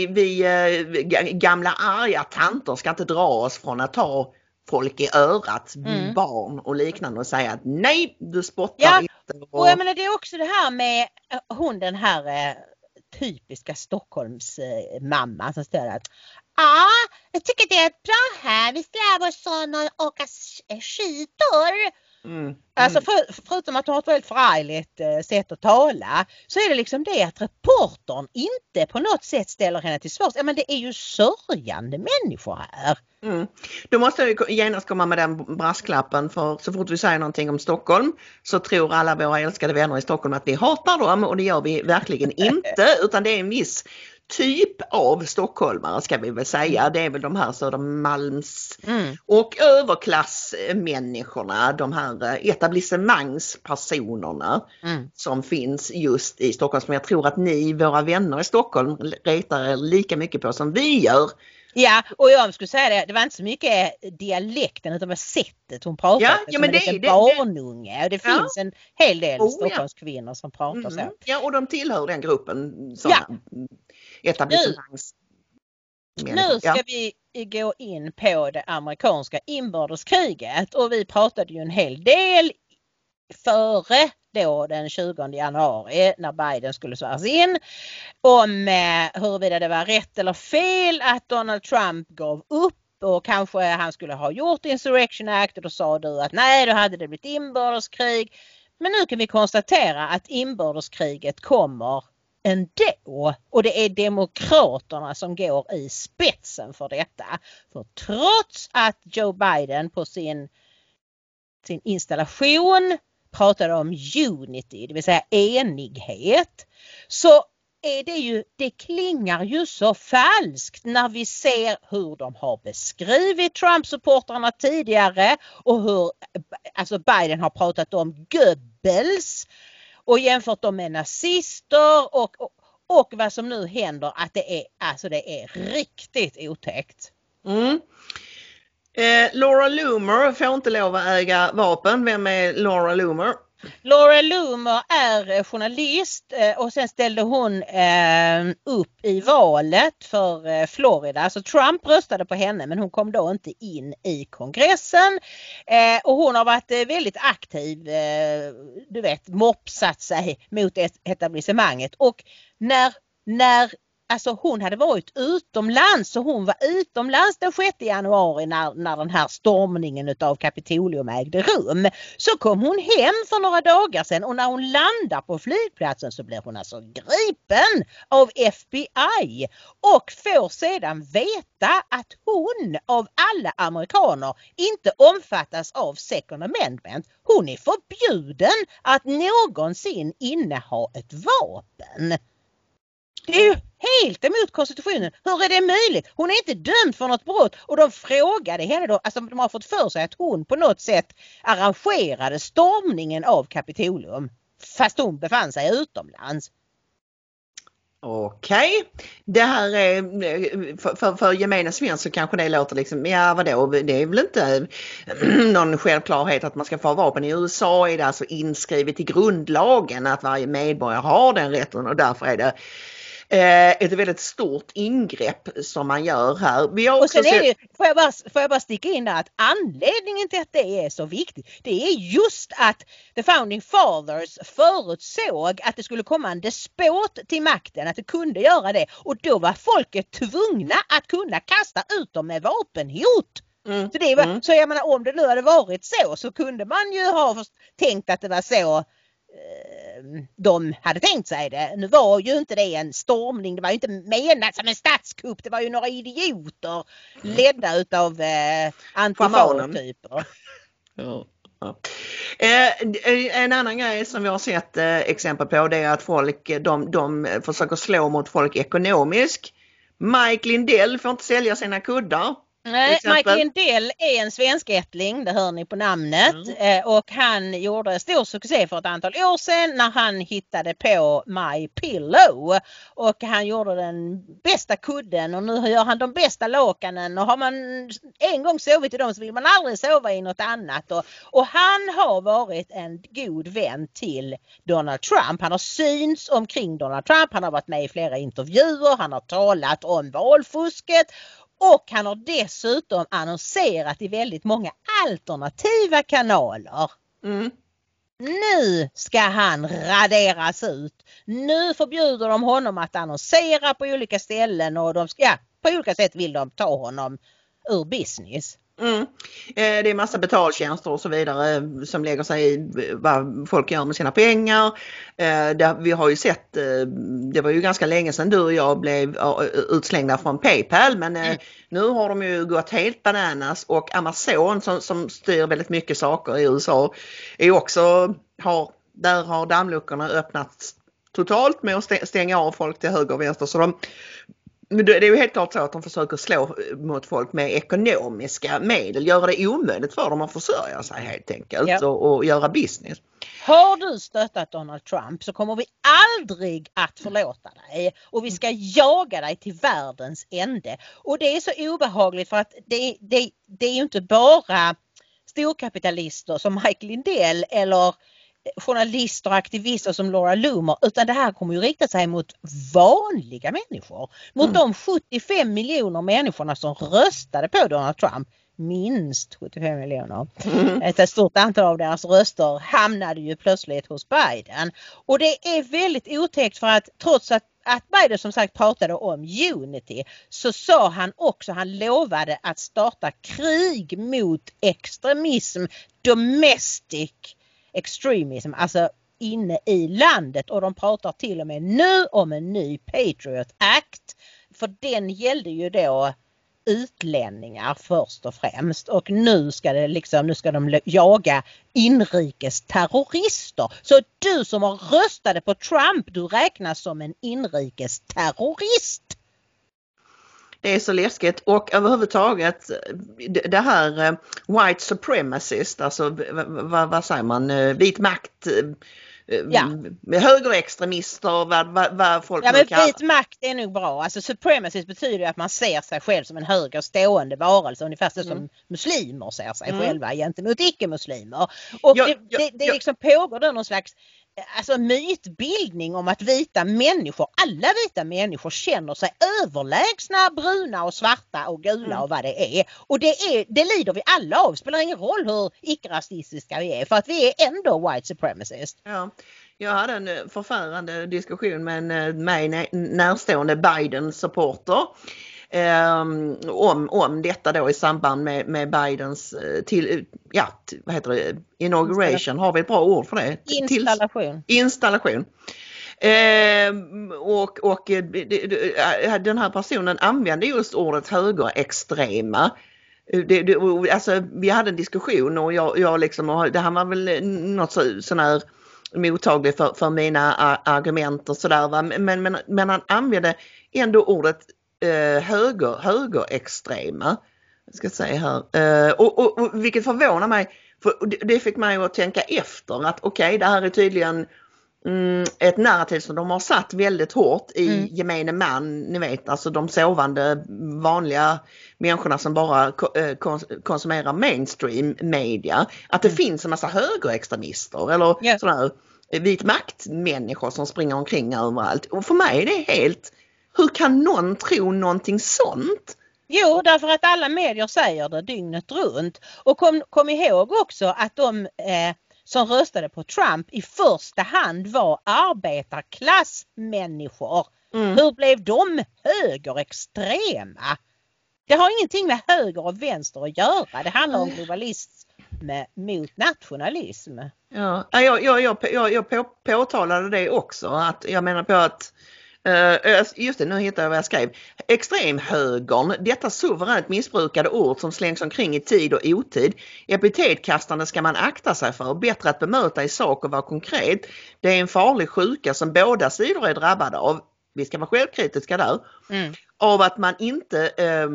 vi gamla arga tanter ska inte dra oss från att ta folk i örat, barn och liknande och säga att nej, du spottar inte. Och jag menar, det är också det här med den här typiska Stockholms mamma som står att jag tycker det är bra här, vi ska lära oss att åka skidor. Alltså förutom att hon har ett väldigt förargligt sätt att tala så är det liksom det att reportern inte på något sätt ställer henne till svars. Men det är ju sörjande människor här. Då måste jag genast komma med den brasklappen för så fort vi säger någonting om Stockholm så tror alla våra älskade vänner i Stockholm att vi hatar dem och det gör vi verkligen inte utan det är en viss typ av stockholmare ska vi väl säga. Det är väl de här Södermalms och överklassmänniskorna, de här etablissemangspersonerna som finns just i Stockholm som jag tror att ni, våra vänner i Stockholm, retar er lika mycket på som vi gör. Ja, och jag skulle säga det var inte så mycket dialekten utan det var sättet hon pratade som en liten barnunge. Och det finns en hel del Stockholmskvinnor som pratar så. Ja, och de tillhör den gruppen etablissemangs. Nu ska vi gå in på det amerikanska inbördeskriget och vi pratade ju en hel del före då den 20 januari när Biden skulle sväras in om huruvida det var rätt eller fel att Donald Trump gav upp och kanske han skulle ha gjort Insurrection Act och då sa du att nej, då hade det blivit inbördeskrig. Men nu kan vi konstatera att inbördeskriget kommer ändå och det är demokraterna som går i spetsen för detta. För trots att Joe Biden på sin installation pratade om unity, det vill säga enighet, så är det klingar ju så falskt när vi ser hur de har beskrivit Trump-supportrarna tidigare och hur Biden har pratat om Goebbels och jämfört dem med nazister och vad som nu händer att det är riktigt otäckt. Laura Loomer får inte lov att äga vapen. Vem är Laura Loomer? Laura Loomer är journalist och sen ställde hon upp i valet för Florida. Alltså Trump röstade på henne men hon kom då inte in i kongressen. Och hon har varit väldigt aktiv, mopsat sig mot etablissemanget. Och när hon hade varit utomlands så hon var utomlands den 6 januari när den här stormningen av Kapitolium ägde rum. Så kom hon hem för några dagar sedan och när hon landar på flygplatsen så blir hon alltså gripen av FBI och får sedan veta att hon av alla amerikaner inte omfattas av Second Amendment. Hon är förbjuden att någonsin inneha ett vapen. Det är ju helt emot konstitutionen. Hur är det möjligt? Hon är inte dömd för något brott och de frågade henne då, de har fått för sig att hon på något sätt arrangerade stormningen av Kapitolium fast hon befann sig utomlands. Okej. Det här är för gemene svensk så kanske det låter liksom, vadå, det är väl inte någon självklarhet att man ska få vapen. I USA är det alltså inskrivet i grundlagen att varje medborgare har den rätten och därför är det ett väldigt stort ingrepp som man gör här. Vi har också och sen är det, får jag bara sticka in där att anledningen till att det är så viktigt, det är just att the founding fathers förutsåg att det skulle komma en despot till makten, att det kunde göra det, och då var folket tvungna att kunna kasta ut dem med vapenhot. Så det var, så jag menar, om det nu hade varit så kunde man ju ha tänkt att det var så de hade tänkt sig det. Nu var ju inte det en stormning, det var ju inte menat som en statskupp, det var ju några idioter ledda utav antifa-typer. Ja. En annan grej som vi har sett exempel på, det är att folk de försöker slå mot folk ekonomiskt. Mike Lindell får inte sälja sina kuddar. Nej, Mike Lindell är en svenskättling, det hör ni på namnet, och han gjorde stor succé för ett antal år sedan när han hittade på My Pillow, och han gjorde den bästa kudden och nu gör han de bästa lakanen, och har man en gång sovit i dem så vill man aldrig sova i något annat, och han har varit en god vän till Donald Trump. Han har synts omkring Donald Trump, han har varit med i flera intervjuer, han har talat om valfusket. Och han har dessutom annonserat i väldigt många alternativa kanaler. Nu ska han raderas ut. Nu förbjuder de honom att annonsera på olika ställen, och på olika sätt vill de ta honom ur business. Det är massa betaltjänster och så vidare som lägger sig i vad folk gör med sina pengar. Vi har ju sett, det var ju ganska länge sedan du och jag blev utslängda från PayPal, men nu har de ju gått helt bananas, och Amazon som styr väldigt mycket saker i USA är också, där har dammluckorna öppnats totalt med att stänga av folk till höger och vänster, så det är ju helt klart så att de försöker slå mot folk med ekonomiska medel, göra det omöjligt för dem att försörja sig helt enkelt, och göra business. Har du stöttat Donald Trump så kommer vi aldrig att förlåta dig, och vi ska jaga dig till världens ände. Och det är så obehagligt, för att det är ju inte bara storkapitalister som Mike Lindell eller journalister och aktivister som Laura Loomer, utan det här kommer ju rikta sig mot vanliga människor, mot de 75 miljoner människorna som röstade på Donald Trump. Minst 75 miljoner. Ett stort antal av deras röster hamnade ju plötsligt hos Biden. Och det är väldigt otäckt, för att trots att Biden som sagt pratade om unity, så sa han också, han lovade att starta krig mot extremism, domestic extremism, alltså inne i landet, och de pratar till och med nu om en ny Patriot Act, för den gällde ju då utlänningar först och främst, och nu ska de jaga inrikes terrorister. Så du som har röstade på Trump, du räknas som en inrikes terrorist. Det är så läskigt, och överhuvudtaget det här white supremacist, alltså vad säger man, vit makt, med högerextremister, vad folk men vit makt är nog bra. Alltså supremacist betyder ju att man ser sig själv som en högerstående varelse, ungefär så som muslimer ser sig själva gentemot icke-muslimer. Och det liksom pågår då någon slags mytbildning om att alla vita människor känner sig överlägsna bruna och svarta och gula och vad det är. Och det lider vi alla av. Spelar ingen roll hur icke-rasistiska vi är, för att vi är ändå white supremacist. Ja. Jag hade en förfärande diskussion med en mig närstående Biden-supporter om detta då i samband med Bidens inauguration. Har vi ett bra ord för det? Installation. Och den här personen använde just ordet högerextrema. Vi hade en diskussion, och jag liksom, det här var väl något sån här mottaglig för mina argument och sådär, men han använde ändå ordet högerextrema, ska jag säga här, och vilket förvånar mig, för det fick mig att tänka efter att okej, det här är tydligen ett narrativ som de har satt väldigt hårt i gemene man, ni vet, alltså de sovande vanliga människorna som bara konsumerar mainstream media, att det finns en massa högerextremister eller sådana vit maktmänniskor som springer omkring överallt. Och för mig är det helt, hur kan någon tro någonting sånt? Jo, därför att alla medier säger det dygnet runt. Och kom ihåg också att de som röstade på Trump i första hand var arbetarklassmänniskor. Hur blev de högerextrema? Det har ingenting med höger och vänster att göra. Det handlar om globalism mot nationalism. Ja, jag påtalade det också. Att jag menar på att just det, nu hittar jag vad jag skrev. Extremhögern, detta suveränt missbrukade ord som slängs omkring i tid och otid. Epitetkastande ska man akta sig för, bättre att bemöta i sak och vara konkret. Det är en farlig sjuka som båda sidor är drabbade av. Vi ska vara självkritiska där. Av att man inte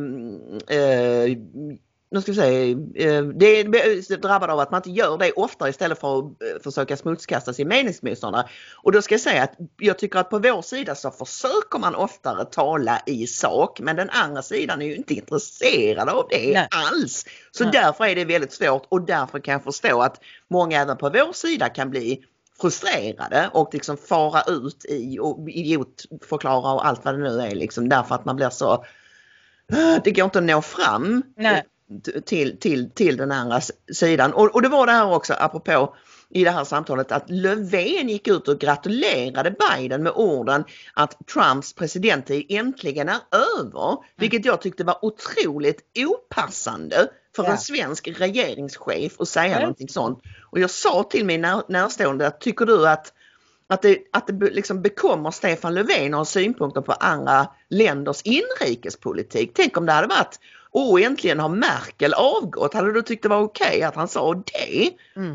nu ska vi säga, det är drabbad av att man inte gör det ofta istället för att försöka smutskasta sin meningsmotståndare. Och då ska jag säga att jag tycker att på vår sida så försöker man oftare tala i sak, men den andra sidan är ju inte intresserad av det alls. Så därför är det väldigt svårt, och därför kan jag förstå att många även på vår sida kan bli frustrerade och liksom fara ut i och idiotförklara och allt vad det nu är, liksom, därför att man blir så, det går inte att nå fram till den andra sidan. Och det var det här också, apropå i det här samtalet, att Löfven gick ut och gratulerade Biden med orden att Trumps presidenttid äntligen är över, vilket jag tyckte var otroligt opassande för en svensk regeringschef att säga någonting sånt. Och jag sa till min närstående att tycker du att det liksom bekommer Stefan Löfven och synpunkter på andra länders inrikespolitik? Tänk om det hade varit äntligen har Merkel avgått. Hade du tyckt det var okej att han sa det?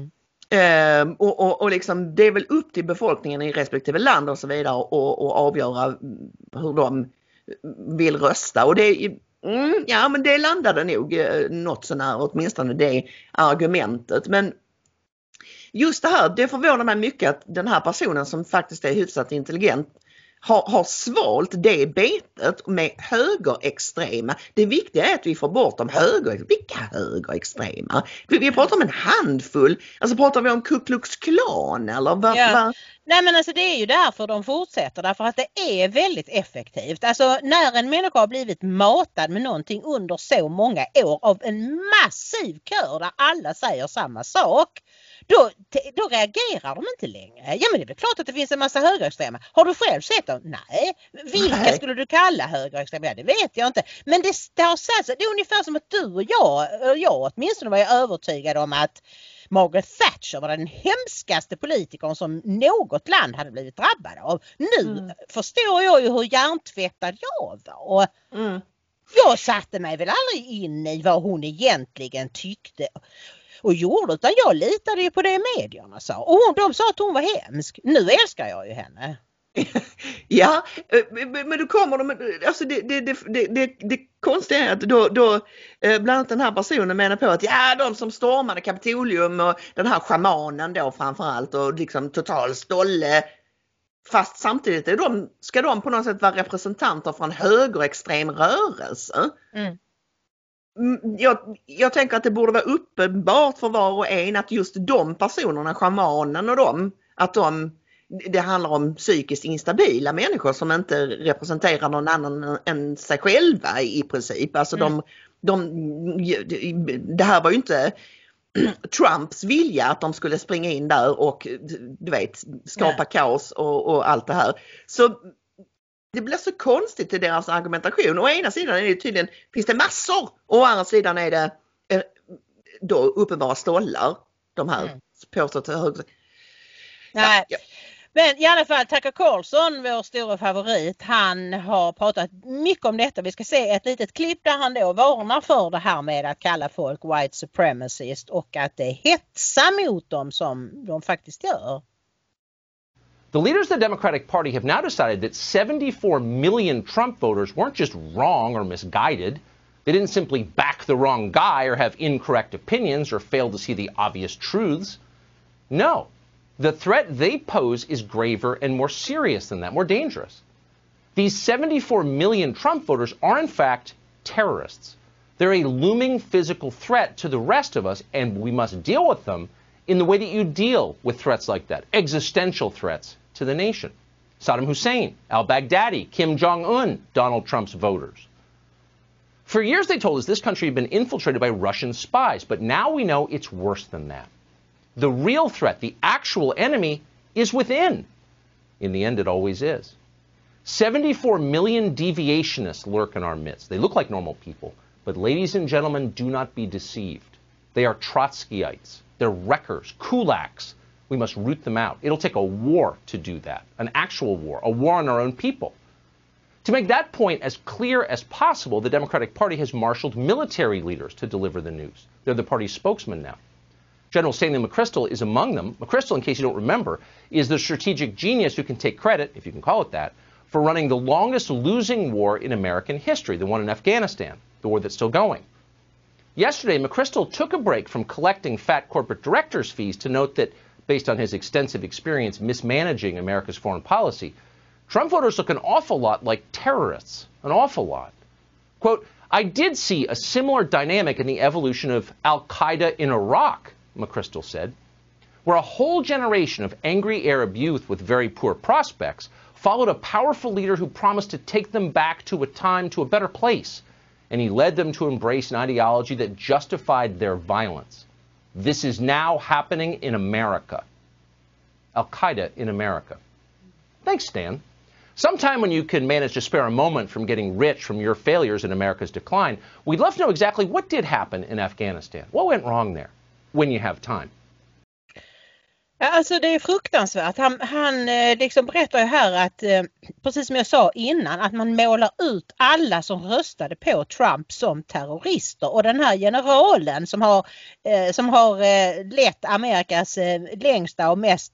Och liksom, det är väl upp till befolkningen i respektive land och så vidare och avgöra hur de vill rösta. Och det men det landade nog något sånär, åtminstone det argumentet. Men just det här, det förvånar mig mycket att den här personen som faktiskt är hyfsat intelligent har svalt det betet med högerextrema. Det viktiga är att vi får bort de vilka högerextrema? Vi pratar om en handfull. Alltså pratar vi om Ku Klux Klan eller vad? Nej, men alltså det är ju därför de fortsätter, därför att det är väldigt effektivt. Alltså när en människa har blivit matad med någonting under så många år av en massiv kör där alla säger samma sak, då reagerar de inte längre. Ja, men det är väl klart att det finns en massa högerextrema. Har du själv sett dem? Nej. Vilka skulle du kalla högerextrema? Ja, det vet jag inte. Men det har sagts, det är ungefär som att du och jag åtminstone var jag övertygad om att Margaret Thatcher var den hemskaste politikern som något land hade blivit drabbad av. Nu förstår jag ju hur hjärntvättad jag var. Jag satte mig väl aldrig in i vad hon egentligen tyckte och gjorde, utan jag litade ju på det medierna sa. Och de sa att hon var hemsk. Nu älskar jag ju henne. Ja, men då kommer de, alltså det konstiga är att då bland annat den här personen menar på att de som stormade Kapitolium och den här schamanen då framförallt och liksom total stolle, fast samtidigt ska de på något sätt vara representanter för en högerextrem rörelse. Jag tänker att det borde vara uppenbart för var och en att just de personerna, schamanen och det handlar om psykiskt instabila människor som inte representerar någon annan än sig själva i princip. Alltså det här var ju inte Trumps vilja att de skulle springa in där och du vet skapa kaos och allt det här. Så det blir så konstigt i deras argumentation. Å ena sidan är det tydligen, finns det massor. Å andra sidan är det då uppenbara stollar. De här påstått högre. Nej. Ja. Men i alla fall, Tucker Carlson, vår stora favorit, han har pratat mycket om detta. Vi ska se ett litet klipp där han då varnar för det här med att kalla folk white supremacist och att det hetsar mot dem som de faktiskt gör. The leaders of the Democratic Party have now decided that 74 million Trump voters weren't just wrong or misguided. They didn't simply back the wrong guy or have incorrect opinions or fail to see the obvious truths. No, The threat they pose is graver and more serious than that, more dangerous. These 74 million Trump voters are, in fact, terrorists. They're a looming physical threat to the rest of us, and we must deal with them in the way that you deal with threats like that, existential threats to the nation. Saddam Hussein, al-Baghdadi, Kim Jong-un, Donald Trump's voters. For years, they told us this country had been infiltrated by Russian spies, but now we know it's worse than that. The real threat, the actual enemy, is within. In the end, it always is. 74 million deviationists lurk in our midst. They look like normal people, but ladies and gentlemen, do not be deceived. They are Trotskyites. They're wreckers, kulaks. We must root them out. It'll take a war to do that, an actual war, a war on our own people. To make that point as clear as possible, the Democratic Party has marshaled military leaders to deliver the news. They're the party's spokesman now. General Stanley McChrystal is among them. McChrystal, in case you don't remember, is the strategic genius who can take credit, if you can call it that, for running the longest losing war in American history, the one in Afghanistan, the war that's still going. Yesterday, McChrystal took a break from collecting fat corporate directors' fees to note that, based on his extensive experience mismanaging America's foreign policy, Trump voters look an awful lot like terrorists, an awful lot. Quote, I did see a similar dynamic in the evolution of al-Qaeda in Iraq, McChrystal said, where a whole generation of angry Arab youth with very poor prospects followed a powerful leader who promised to take them back to a time, to a better place, and he led them to embrace an ideology that justified their violence. This is now happening in America. Al-Qaeda in America. Thanks, Stan. Sometime when you can manage to spare a moment from getting rich from your failures in America's decline, we'd love to know exactly what did happen in Afghanistan. What went wrong there? When you have time. Alltså det är fruktansvärt. Han liksom berättar ju här att, precis som jag sa innan, att man målar ut alla som röstade på Trump som terrorister. Och den här generalen som har lett Amerikas längsta och mest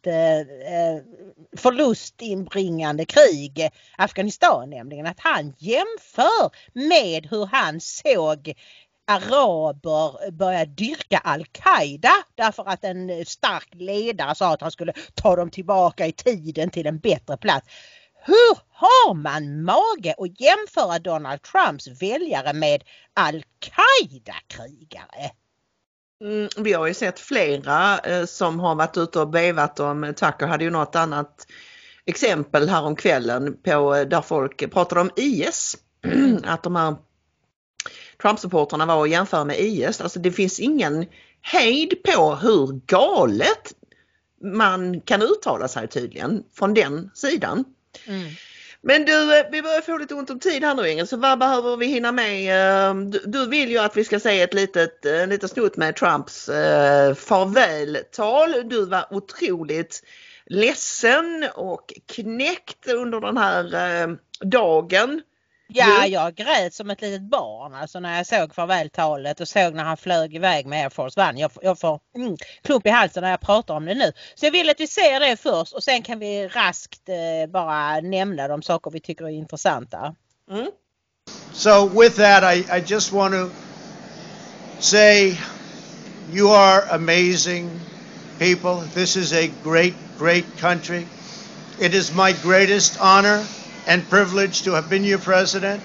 förlustinbringande krig, Afghanistan nämligen, att han jämför med hur han såg araber började dyrka al-Qaida därför att en stark ledare sa att han skulle ta dem tillbaka i tiden till en bättre plats. Hur har man mage att jämföra Donald Trumps väljare med al-Qaida-krigare? Vi har ju sett flera som har varit ute och bevat om. Tucker hade ju något annat exempel här om kvällen där folk pratade om IS. Att de här Trump-supporterna var att jämföra med IS. Alltså det finns ingen hejd på hur galet man kan uttala sig tydligen från den sidan. Men du, vi börjar få lite ont om tid här nu, Ingrid, så vad behöver vi hinna med? Du vill ju att vi ska säga ett litet snutt med Trumps farvältal. Du var otroligt ledsen och knäckt under den här dagen. Ja, jag grät som ett litet barn alltså när jag såg farvältalet och såg när han flög iväg med Air Force One. Jag får klump i halsen när jag pratar om det nu. Så jag vill att vi ser det först och sen kan vi raskt bara nämna de saker vi tycker är intressanta. So with that, I just want to say you are amazing people. This is a great, great country. It is my greatest honor and privilege to have been your president.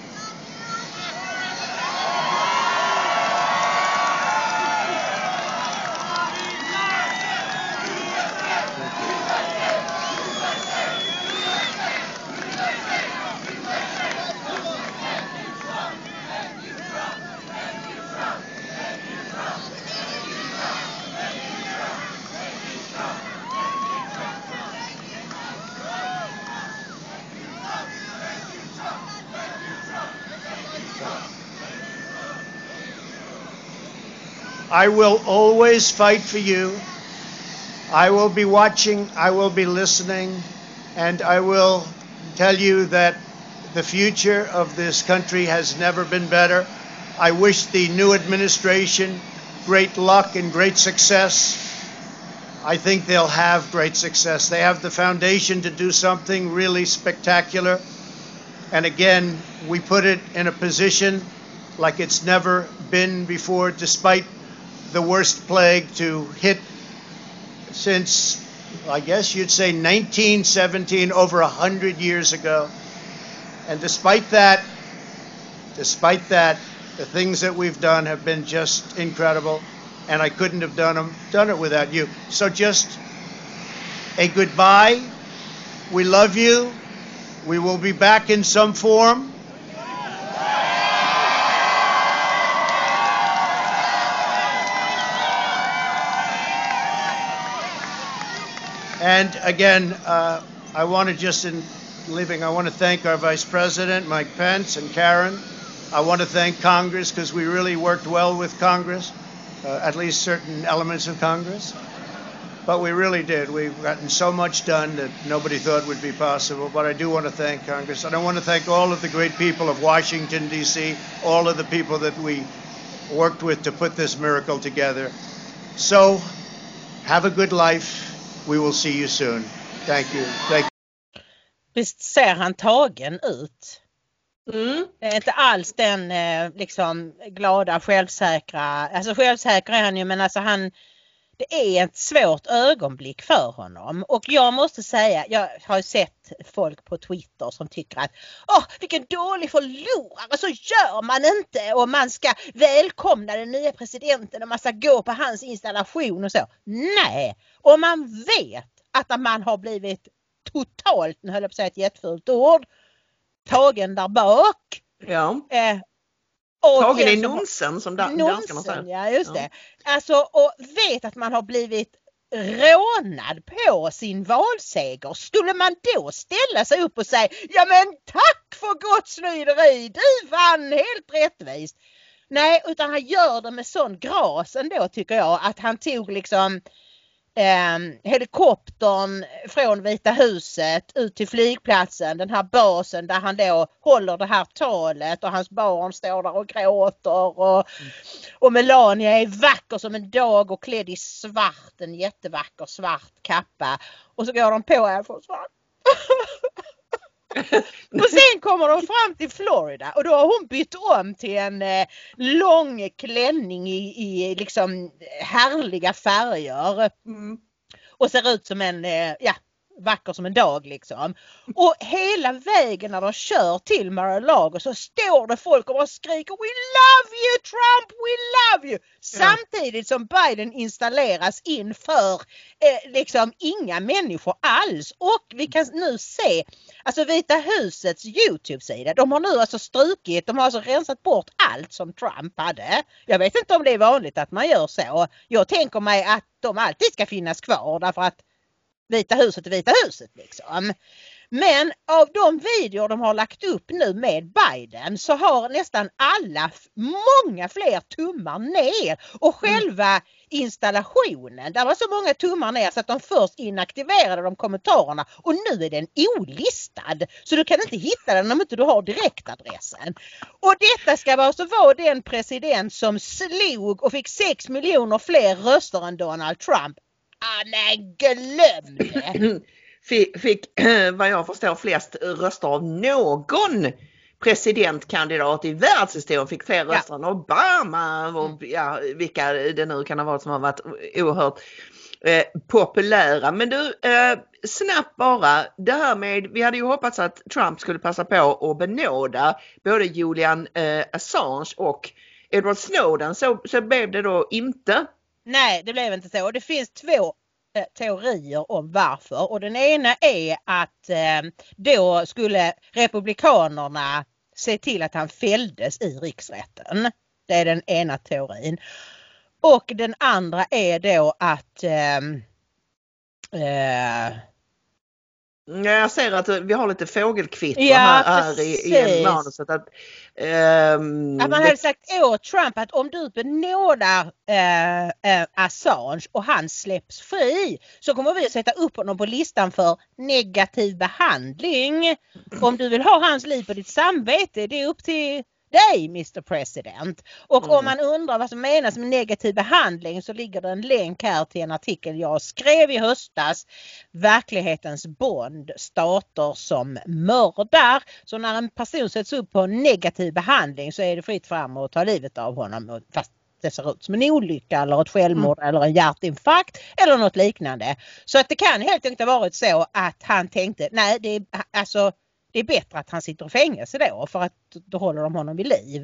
I will always fight for you. I will be watching, I will be listening, and I will tell you that the future of this country has never been better. I wish the new administration great luck and great success. I think they'll have great success. They have the foundation to do something really spectacular. And again, we put it in a position like it's never been before, despite the worst plague to hit since I guess you'd say 1917, over 100 years ago. And despite that, the things that we've done have been just incredible, and I couldn't have done it without you. So just a goodbye. We love you. We will be back in some form. And again, I want to just in leaving, I want to thank our Vice President, Mike Pence, and Karen. I want to thank Congress because we really worked well with Congress, at least certain elements of Congress. But we really did. We've gotten so much done that nobody thought would be possible. But I do want to thank Congress. And I want to thank all of the great people of Washington, D.C., all of the people that we worked with to put this miracle together. So, have a good life. We will see you soon. Thank you. Thank you. Visst ser han tagen ut? Det är inte alls den liksom glada, självsäkra. Alltså självsäker är han ju, men alltså det är ett svårt ögonblick för honom. Och jag måste säga, jag har sett folk på Twitter som tycker att vilken dålig förlorare, så gör man inte. Och man ska välkomna den nya presidenten och man ska gå på hans installation och så. Nej, och man vet att man har blivit totalt, nu höll jag på att säga ett jättefult ord, tagen där bak. Ja. Tagen i nonsen som danskarna säger. Ja, just det. Alltså, och vet att man har blivit rånad på sin valseger. Skulle man då ställa sig upp och säga, ja men tack för gott snyderi, du vann helt rättvist. Nej, utan han gör det med sån gras ändå, tycker jag, att han tog liksom helikoptern från Vita huset ut till flygplatsen, den här basen där han då håller det här talet och hans barn står där och gråter och Melania är vacker som en dag och klädd i svart, en jättevacker svart kappa, och så går de på Air Force One. Och sen kommer de fram till Florida och då har hon bytt om till en lång klänning i liksom härliga färger och ser ut som en vacker som en dag liksom. Och hela vägen när de kör till Mar-a-Lago så står det folk och bara skriker "We love you Trump, we love you!" Samtidigt som Biden installeras inför liksom inga människor alls. Och vi kan nu se, alltså Vita husets YouTube-sida, de har nu alltså strukit, de har alltså rensat bort allt som Trump hade. Jag vet inte om det är vanligt att man gör så. Jag tänker mig att de alltid ska finnas kvar därför att Vita huset är Vita huset liksom. Men av de videor de har lagt upp nu med Biden så har nästan alla många fler tummar ner. Och själva installationen, där var så många tummar ner så att de först inaktiverade de kommentarerna. Och nu är den olistad. Så du kan inte hitta den om inte du har direktadressen. Och detta ska alltså vara den president som slog och fick 6 miljoner fler röster än Donald Trump. Men glöm det! Fick vad jag förstår flest röster av någon presidentkandidat i världshistorien, fick fler röster än Obama och vilka det nu kan ha varit som har varit oerhört populära. Men du, snabbt bara, det här med, vi hade ju hoppats att Trump skulle passa på att benåda både Julian Assange och Edward Snowden, så blev det då inte. Nej, det blev inte så. Och det finns två teorier om varför. Och den ena är att då skulle republikanerna se till att han fälldes i riksrätten. Det är den ena teorin. Och den andra är då att jag ser att vi har lite fågelkvitter här i manuset. Att man hade sagt åt Trump att om du benådar Assange och han släpps fri så kommer vi att sätta upp honom på listan för negativ behandling. Om du vill ha hans liv på ditt samvete, det är upp till dig, Mr. President. Och om man undrar vad som menas med negativ behandling så ligger det en länk här till en artikel jag skrev i höstas. Verklighetens Bond, stater som mördar. Så när en person sätts upp på negativ behandling så är det fritt fram att ta livet av honom. Fast det ser ut som en olycka eller ett självmord eller en hjärtinfarkt eller något liknande. Så att det kan helt enkelt ha varit så att han tänkte, nej det är bättre att han sitter i fängelse då, för att då håller de honom vid liv.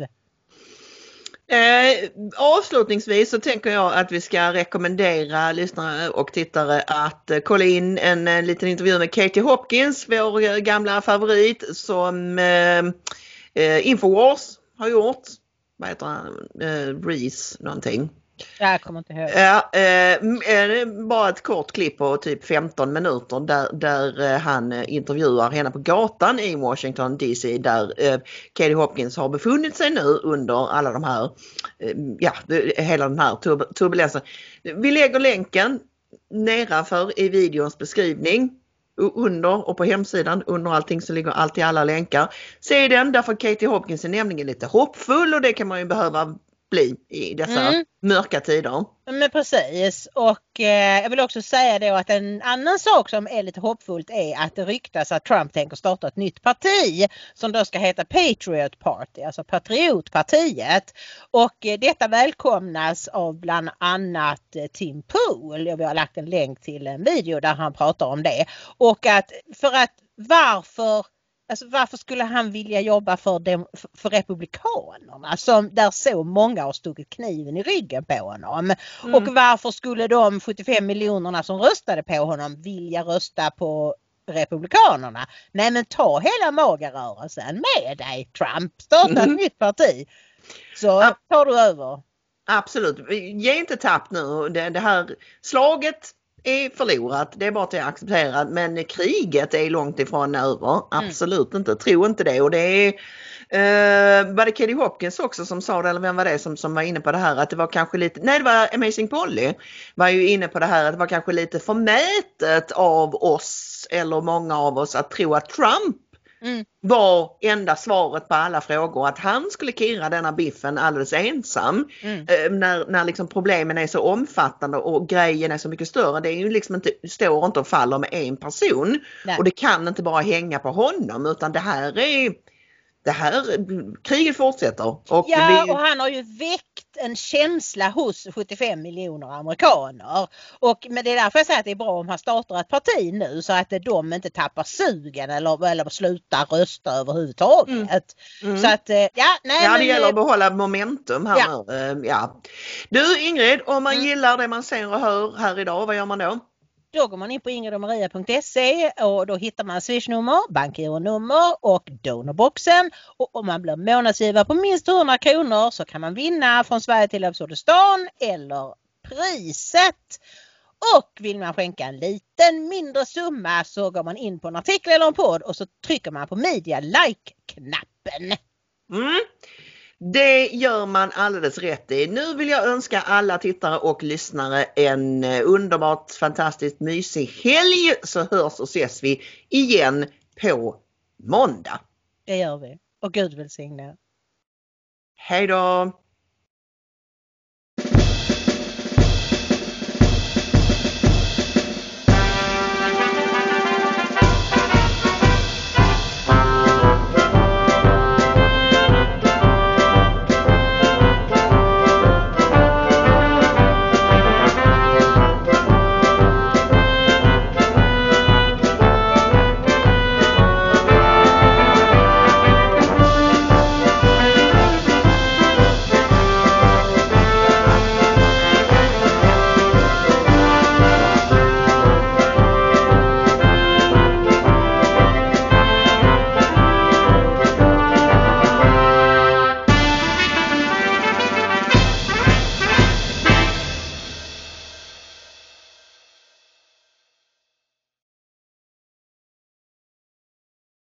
Avslutningsvis så tänker jag att vi ska rekommendera lyssnare och tittare att kolla in en liten intervju med Katie Hopkins, vår gamla favorit, som Infowars har gjort. Vad heter han? Reese någonting. Jag kommer inte ihåg. Ja, bara ett kort klipp på typ 15 minuter där han intervjuar henne på gatan i Washington DC, där Katie Hopkins har befunnit sig nu under alla de här, hela den här turbulensen. Vi lägger länken nedanför i videons beskrivning, under och på hemsidan, under allting så ligger alltid alla länkar. Se den, därför Katie Hopkins är nämligen lite hoppfull, och det kan man ju behöva bli i dessa mörka tider. Men precis, och jag vill också säga då att en annan sak som är lite hoppfullt är att det ryktas att Trump tänker starta ett nytt parti som då ska heta Patriot Party, alltså Patriotpartiet, och detta välkomnas av bland annat Tim Pool. Vi har lagt en länk till en video där han pratar om det, och att varför skulle han vilja jobba för republikanerna där så många har stuckit kniven i ryggen på honom? Och varför skulle de 75 miljonerna som röstade på honom vilja rösta på republikanerna? Nej, men ta hela magarörelsen med dig, Trump. Starta ett nytt parti. Så tar du över. Absolut. Ge inte tapp nu. Det här slaget är förlorat, det är bara att acceptera, men kriget är långt ifrån över, absolut inte, tro inte det. Och det är var det Katie Hopkins också som sa det, eller vem var det som var inne på det här, att det var kanske lite, nej det var Amazing Polly var ju inne på det här, att det var kanske lite förmätet av oss, eller många av oss, att tro att Trump var enda svaret på alla frågor, att han skulle kirra denna biffen alldeles ensam när liksom problemen är så omfattande och grejen är så mycket större. Det är ju liksom inte, står inte och faller med en person. Nej. Och det kan inte bara hänga på honom, utan det här kriget fortsätter. Och och han har ju väckt en känsla hos 75 miljoner amerikaner. Men det är därför jag säger att det är bra om han startar ett parti nu, så att de inte tappar sugen eller slutar rösta överhuvudtaget. Så att, det gäller att behålla momentum här nu. Ja. Du Ingrid, om man gillar det man ser och hör här idag, vad gör man då? Då går man in på ingridomaria.se och då hittar man swishnummer, bankgironummer och donorboxen. Och om man blir månadsgivare på minst 100 kronor så kan man vinna från Sverige till Absurdistan eller priset. Och vill man skänka en liten mindre summa så går man in på en artikel eller en podd och så trycker man på media like-knappen. Det gör man alldeles rätt i. Nu vill jag önska alla tittare och lyssnare en underbart, fantastiskt mysig helg, så hörs och ses vi igen på måndag. Det gör vi. Och Gud välsigne. Hej då!